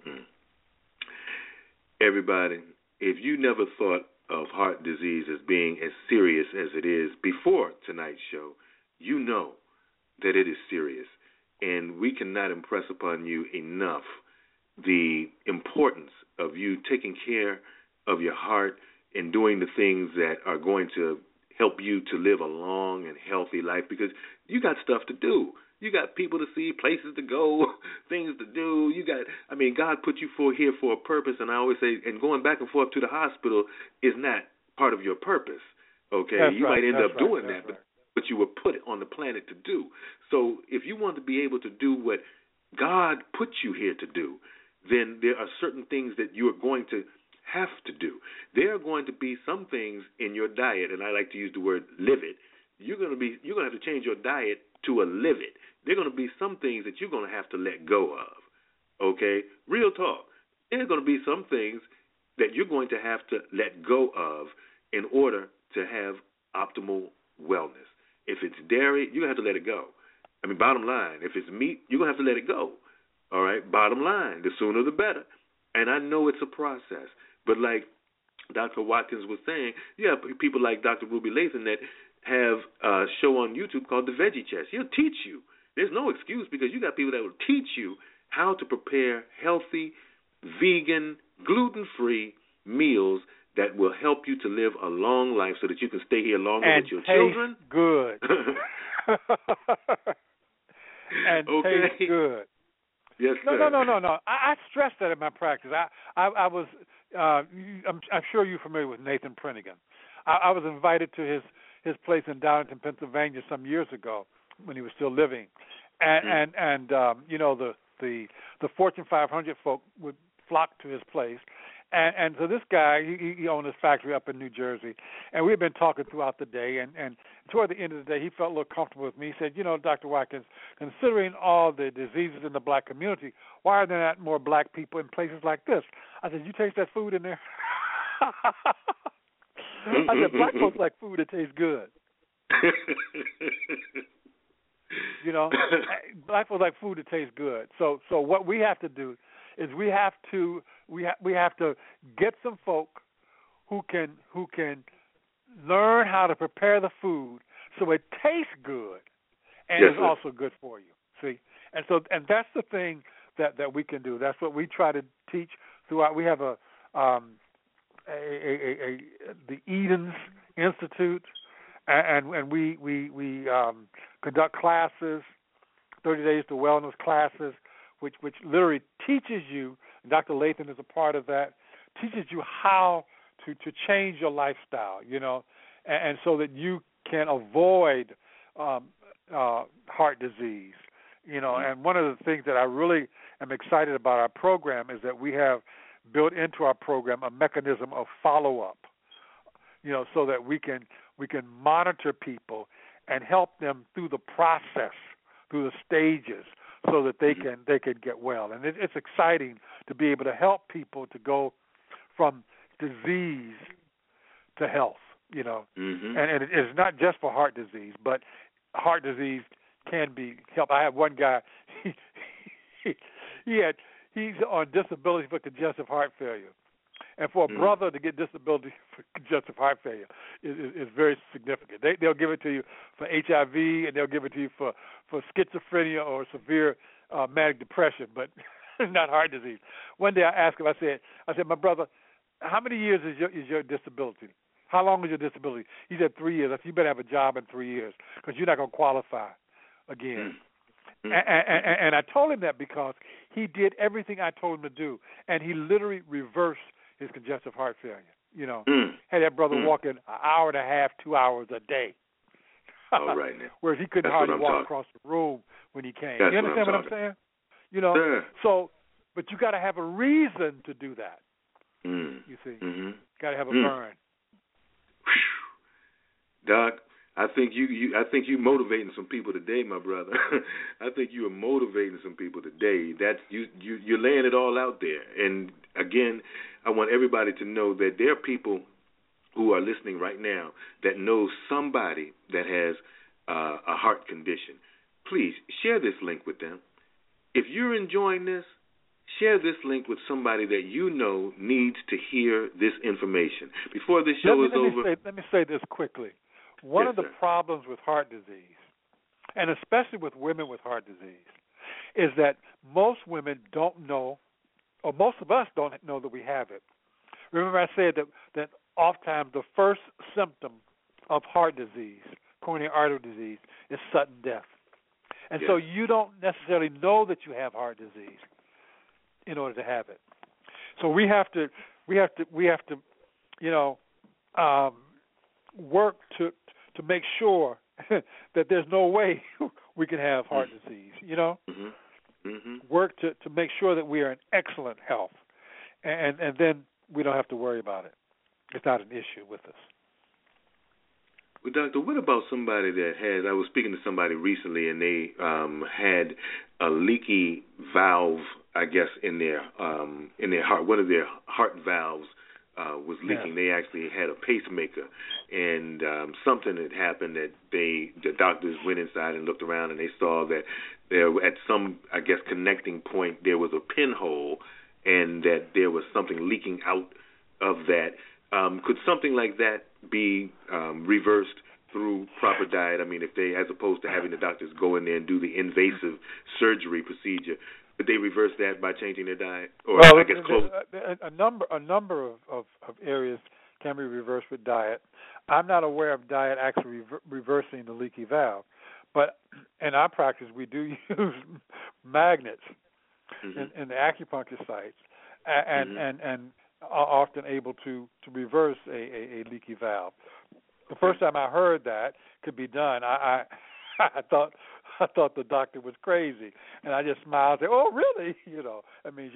Everybody, if you never thought of heart disease as being as serious as it is before tonight's show, you know that it is serious, and we cannot impress upon you enough the importance of you taking care of your heart and doing the things that are going to help you to live a long and healthy life, because you got stuff to do. You got people to see, places to go, things to do. God put you here for a purpose, and I always say, and going back and forth to the hospital is not part of your purpose, okay? You might end up doing that, but you were put on the planet to do. So if you want to be able to do what God put you here to do, then there are certain things that you are going to have to do. There are going to be some things in your diet, and I like to use the word live it. You're going to have to change your diet to a live it. There are going to be some things that you're going to have to let go of. Okay? Real talk. There are going to be some things that you're going to have to let go of in order to have optimal wellness. If it's dairy, you're going to have to let it go. I mean, bottom line, if it's meat, you're going to have to let it go. All right? Bottom line, the sooner the better. And I know it's a process. But like Dr. Watkins was saying, you have people like Dr. Ruby Lathan that have a show on YouTube called The Veggie Chest. He'll teach you. There's no excuse because you got people that will teach you how to prepare healthy, vegan, gluten-free meals that will help you to live a long life so that you can stay here longer and with your children. Good. And okay. taste good. Yes, sir. No. I stress that in my practice. I was. I'm sure you're familiar with Nathan Prentigan. I was invited to his place in Downingtown, Pennsylvania, some years ago when he was still living, and you know the Fortune 500 folk would flock to his place. And so this guy, he owned his factory up in New Jersey, and we had been talking throughout the day, and toward the end of the day, he felt a little comfortable with me. He said, you know, Dr. Watkins, considering all the diseases in the black community, why are there not more black people in places like this? I said, you taste that food in there? I said, black folks like food that tastes good. You know, black folks like food that tastes good. So what we have to do is we have to get some folk who can learn how to prepare the food so it tastes good and is also good for you. See, and that's the thing that we can do. That's what we try to teach throughout. We have the Edens Institute, and we conduct classes, 30 Days to Wellness classes, which literally teaches you, and Dr. Lathan is a part of that, teaches you how to change your lifestyle, you know, and so that you can avoid heart disease, you know. And one of the things that I really am excited about our program is that we have built into our program a mechanism of follow-up, you know, so that we can monitor people and help them through the process, through the stages, so that they can get well. And it's exciting to be able to help people to go from disease to health, you know. And it's not just for heart disease, but heart disease can be helped. I have one guy, he's on disability for congestive heart failure. And for a brother to get disability for congestive heart failure is very significant. They'll give it to you for HIV, and they'll give it to you for schizophrenia or severe manic depression, but not heart disease. One day I asked him, I said, my brother, how many years is your disability? How long is your disability? He said 3 years. I said, you better have a job in 3 years because you're not going to qualify again. And I told him that because he did everything I told him to do, and he literally reversed his congestive heart failure. You know, had that brother walking an hour and a half, 2 hours a day. All right, now. Whereas he couldn't hardly walk across the room when he came. You understand what I'm saying? You know, so, but you got to have a reason to do that. You see, got to have a burn. Doc, I think you motivating some people today, my brother. I think you are motivating some people today. That's you're laying it all out there. And again, I want everybody to know that there are people who are listening right now that know somebody that has a heart condition. Please share this link with them. If you're enjoying this, share this link with somebody that you know needs to hear this information. Before this show is over. Let me say this quickly. One of the problems with heart disease, and especially with women with heart disease, is that most women don't know, or most of us don't know that we have it. Remember I said that oftentimes the first symptom of heart disease, coronary artery disease, is sudden death. And so you don't necessarily know that you have heart disease in order to have it. So we have to you know, work to make sure that there's no way we can have heart disease, you know. Work to make sure that we are in excellent health. And then we don't have to worry about it. It's not an issue with us. Well, doctor, what about somebody that has? I was speaking to somebody recently, and they had a leaky valve, I guess, in their heart. One of their heart valves was leaking. Yeah. They actually had a pacemaker, and something had happened that the doctors went inside and looked around, and they saw that there, at some, I guess, connecting point, there was a pinhole, and that there was something leaking out of that. Could something like that be reversed through proper diet? I mean, if they, as opposed to having the doctors go in there and do the invasive surgery procedure, could they reverse that by changing their diet? Or well, I guess close. A number of areas can be reversed with diet. I'm not aware of diet actually reversing the leaky valve, but in our practice we do use magnets in the acupuncture sites, and are often able to reverse a leaky valve. The first time I heard that could be done, I thought the doctor was crazy, and I just smiled and said, "Oh, really?" I mean,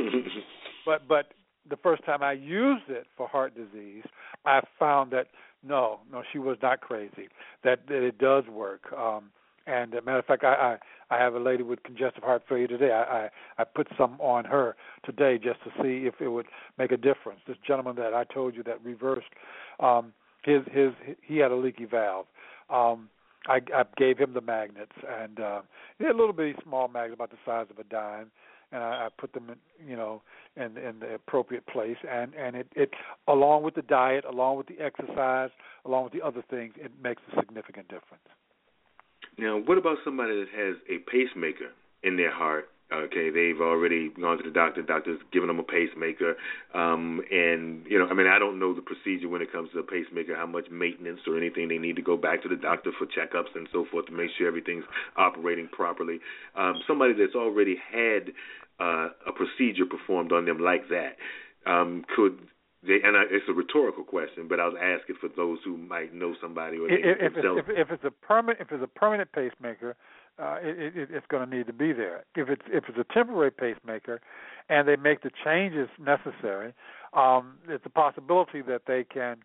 but the first time I used it for heart disease, I found that no, she was not crazy. That it does work. And as a matter of fact, I have a lady with congestive heart failure today. I put some on her today just to see if it would make a difference. This gentleman that I told you that reversed, he had a leaky valve. I gave him the magnets, and he had a little bitty small magnet about the size of a dime, and I put them in the appropriate place, and it along with the diet, along with the exercise, along with the other things, it makes a significant difference. Now, what about somebody that has a pacemaker in their heart? Okay, they've already gone to the doctor. The doctor's given them a pacemaker, and I mean, I don't know the procedure when it comes to a pacemaker, how much maintenance or anything they need to go back to the doctor for checkups and so forth to make sure everything's operating properly. Somebody that's already had a procedure performed on them like that, could they? And it's a rhetorical question, but I'll ask it for those who might know somebody or if it's a permanent pacemaker. It's going to need to be there. If it's a temporary pacemaker, and they make the changes necessary, it's a possibility that they can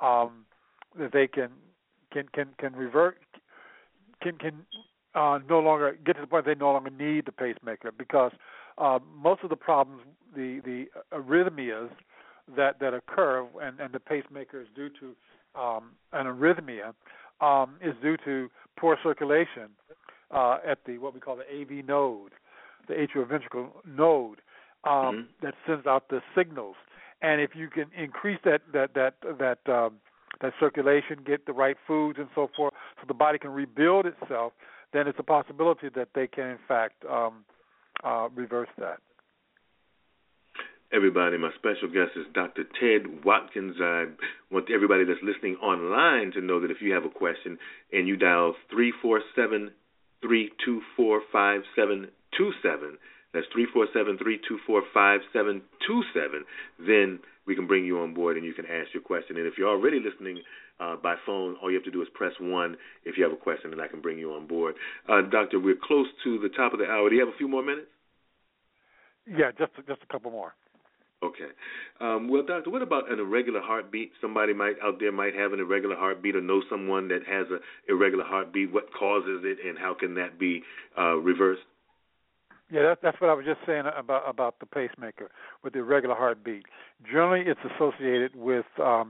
revert, no longer get to the point they no longer need the pacemaker, because most of the problems, the arrhythmias that occur, and the pacemaker is due to an arrhythmia, is due to poor circulation at the what we call the AV node, the atrioventricular node, that sends out the signals. And if you can increase that circulation, get the right foods and so forth, so the body can rebuild itself, then it's a possibility that they can in fact reverse that. Everybody, my special guest is Dr. Ted Watkins. I want everybody that's listening online to know that if you have a question and you dial 347-324-5727, that's 347-324-5727, then we can bring you on board and you can ask your question. And if you're already listening by phone, all you have to do is press 1 if you have a question, and I can bring you on board. Doctor, we're close to the top of the hour. Do you have a few more minutes? Yeah, just a couple more. Okay. Well, doctor, what about an irregular heartbeat? Somebody out there might have an irregular heartbeat, or know someone that has an irregular heartbeat. What causes it, and how can that be reversed? Yeah, that's what I was just saying about the pacemaker with the irregular heartbeat. Generally, it's associated with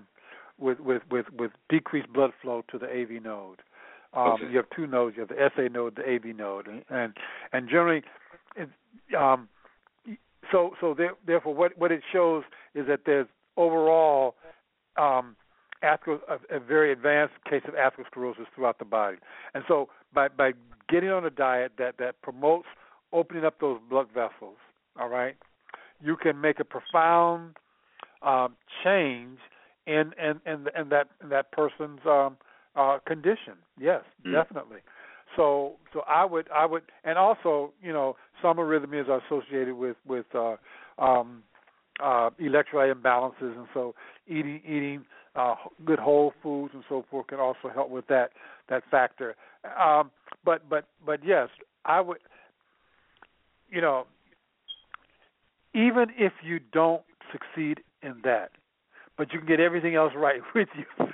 decreased blood flow to the AV node. Okay. You have two nodes. You have the SA node, the AV node, and generally, therefore, what it shows is that there's overall a very advanced case of atherosclerosis throughout the body. And so by getting on a diet that promotes opening up those blood vessels, all right, you can make a profound change in that person's condition. Yes, definitely. So I would, and also, some arrhythmias are associated with electrolyte imbalances, and so eating good whole foods and so forth can also help with that factor. But yes, I would, even if you don't succeed in that. But you can get everything else right with you.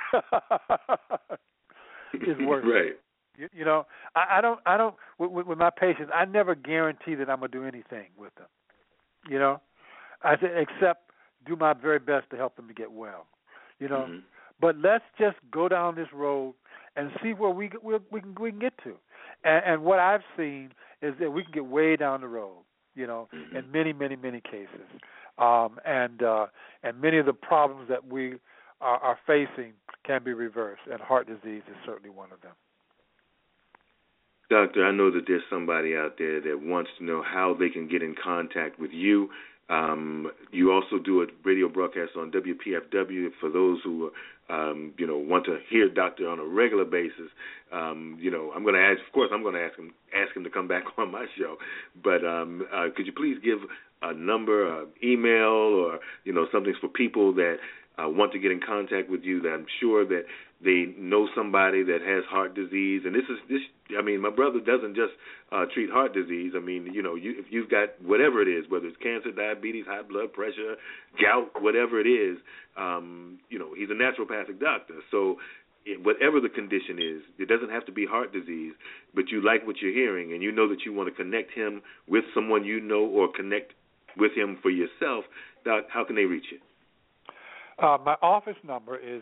It's worth it. Right. You know, I don't with my patients, I never guarantee that I'm going to do anything with them. You know, I say except do my very best to help them to get well. You know, but let's just go down this road and see where we can get to. And what I've seen is that we can get way down the road. You know, in many cases, and many of the problems that we are facing can be reversed, and heart disease is certainly one of them. Doctor, I know that there's somebody out there that wants to know how they can get in contact with you. You also do a radio broadcast on WPFW for those who, want to hear Doctor on a regular basis. I'm going to ask, of course, I'm going to ask him to come back on my show. But could you please give a number, email, or something for people that want to get in contact with you? That I'm sure that they know somebody that has heart disease, and my brother doesn't just treat heart disease. I mean, if you've got whatever it is, whether it's cancer, diabetes, high blood pressure, gout, whatever it is, he's a naturopathic doctor. So whatever the condition is, it doesn't have to be heart disease, but you like what you're hearing, and you know that you want to connect him with someone or connect with him for yourself. Doc, how can they reach you? My office number is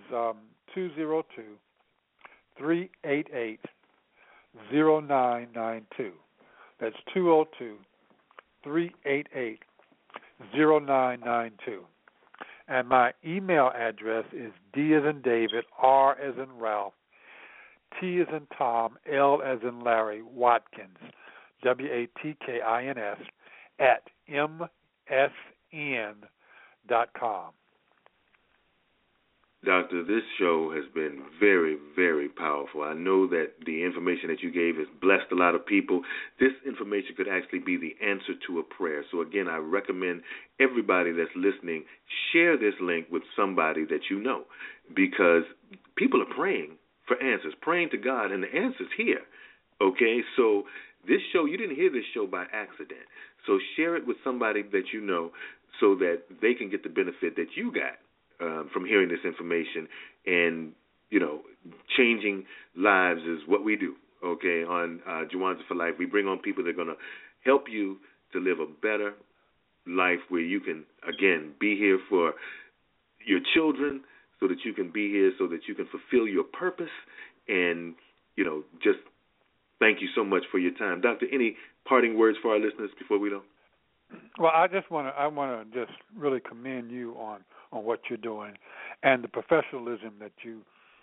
202-388-0992. That's 202-388-0992. And my email address is D as in David, R as in Ralph, T as in Tom, L as in Larry, Watkins, WATKINS, @msn.com. Doctor, this show has been very, very powerful. I know that the information that you gave has blessed a lot of people. This information could actually be the answer to a prayer. So, again, I recommend everybody that's listening, share this link with somebody that you know, because people are praying for answers, praying to God, and the answer's here. Okay? So this show, you didn't hear this show by accident. So share it with somebody that you know so that they can get the benefit that you got from hearing this information. And, changing lives is what we do, okay, on Juwanza for Life. We bring on people that are going to help you to live a better life where you can, again, be here for your children, so that you can be here, so that you can fulfill your purpose. And, just thank you so much for your time. Doctor, any parting words for our listeners before we go? Well, I want to just really commend you on what you're doing and the professionalism that you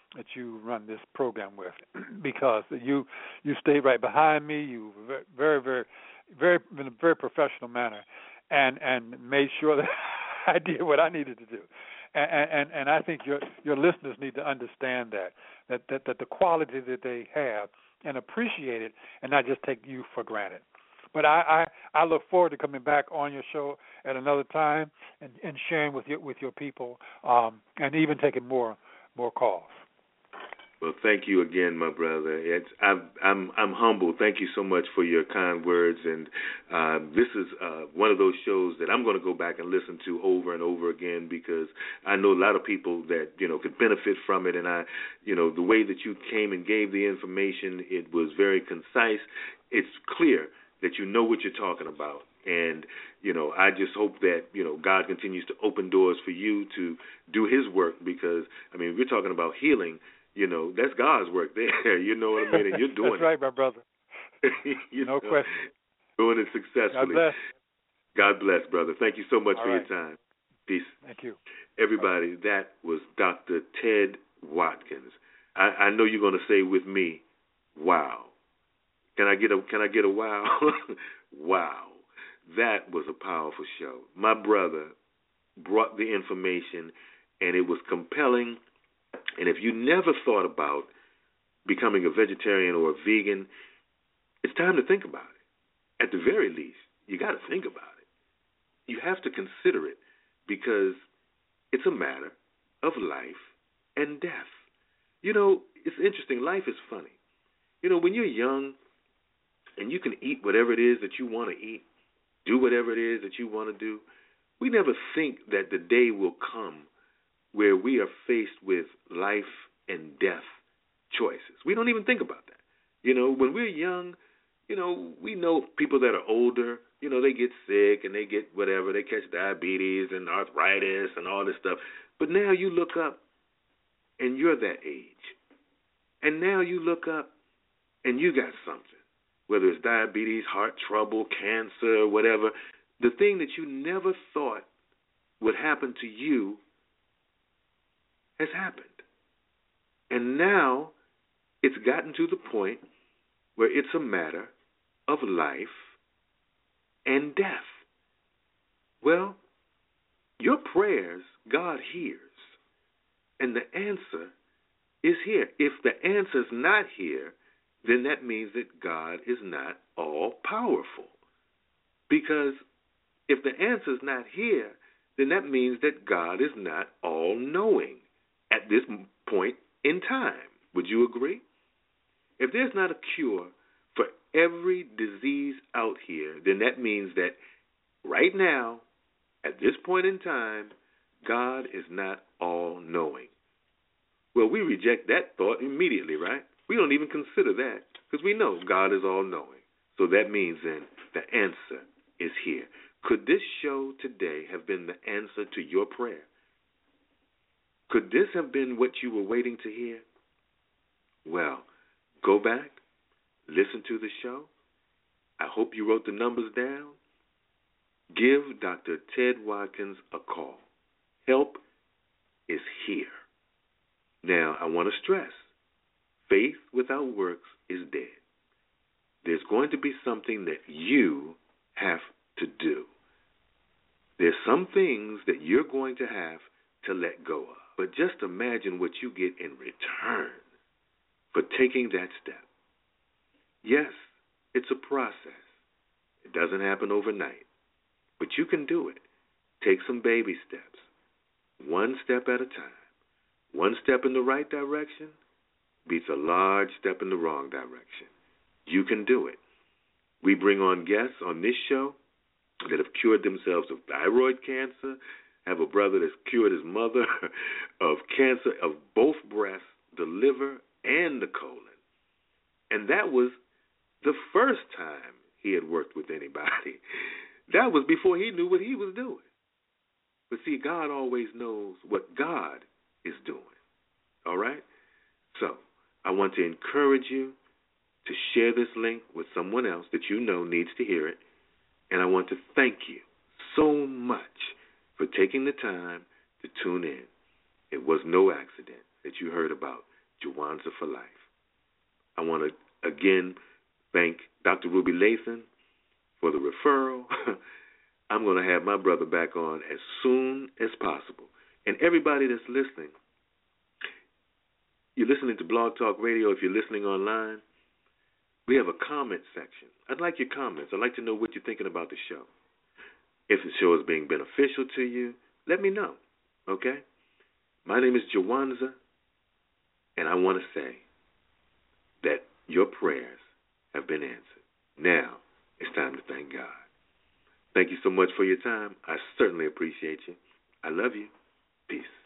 run this program with, because you stayed right behind me. You very, very, very in a very professional manner, and made sure that I did what I needed to do. And I think your listeners need to understand that the quality that they have and appreciate it, and not just take you for granted. But I look forward to coming back on your show at another time and sharing with your people, and even taking more calls. Well, thank you again, my brother. I'm humbled. Thank you so much for your kind words. And this is one of those shows that I'm going to go back and listen to over and over again, because I know a lot of people that could benefit from it. And the way that you came and gave the information, it was very concise. It's clear that you know what you're talking about. And, I just hope that, God continues to open doors for you to do his work, because, we're talking about healing. That's God's work there. You know what I mean? And you're doing That's right, my brother. No question. Doing it successfully. God bless. God bless, brother. Thank you so much All for right. your time. Peace. Thank you. Everybody, that was Dr. Ted Watkins. I know you're going to say with me, wow. Can I get a wow? Wow. That was a powerful show. My brother brought the information, and it was compelling. And if you never thought about becoming a vegetarian or a vegan, it's time to think about it. At the very least, you got to think about it. You have to consider it, because it's a matter of life and death. It's interesting. Life is funny. When you're young and you can eat whatever it is that you want to eat, do whatever it is that you want to do, we never think that the day will come where we are faced with life and death choices. We don't even think about that. When we're young, we know people that are older, they get sick and they get whatever, they catch diabetes and arthritis and all this stuff. But now you look up and you're that age. And now you look up and you got something, whether it's diabetes, heart trouble, cancer, whatever. The thing that you never thought would happen to you has happened. And now it's gotten to the point where it's a matter of life and death. Well, your prayers, God hears, and the answer is here. If the answer's not here, then that means that God is not all-powerful. Because if the answer's not here, then that means that God is not all-knowing at this point in time. Would you agree? If there's not a cure for every disease out here, then that means that right now, at this point in time, God is not all-knowing. Well, we reject that thought immediately, right? We don't even consider that because we know God is all-knowing. So that means then the answer is here. Could this show today have been the answer to your prayer? Could this have been what you were waiting to hear? Well, go back, listen to the show. I hope you wrote the numbers down. Give Dr. Ted Watkins a call. Help is here. Now, I want to stress, faith without works is dead. There's going to be something that you have to do. There's some things that you're going to have to let go of. But just imagine what you get in return for taking that step. Yes, it's a process. It doesn't happen overnight. But you can do it. Take some baby steps, one step at a time. One step in the right direction beats a large step in the wrong direction. You can do it. We bring on guests on this show that have cured themselves of thyroid cancer, have a brother that's cured his mother of cancer of both breasts, the liver, and the colon. And that was the first time he had worked with anybody. That was before he knew what he was doing. But see, God always knows what God is doing. All right? So I want to encourage you to share this link with someone else that you know needs to hear it. And I want to thank you so much for taking the time to tune in. It was no accident that you heard about Jawanza for Life. I want to again thank Dr. Ruby Lathan for the referral. I'm going to have my brother back on as soon as possible. And everybody that's listening, you're listening to Blog Talk Radio. If you're listening online, we have a comment section. I'd like your comments. I'd like to know what you're thinking about the show. If the show is being beneficial to you, let me know, okay? My name is Jawanza, and I want to say that your prayers have been answered. Now it's time to thank God. Thank you so much for your time. I certainly appreciate you. I love you. Peace.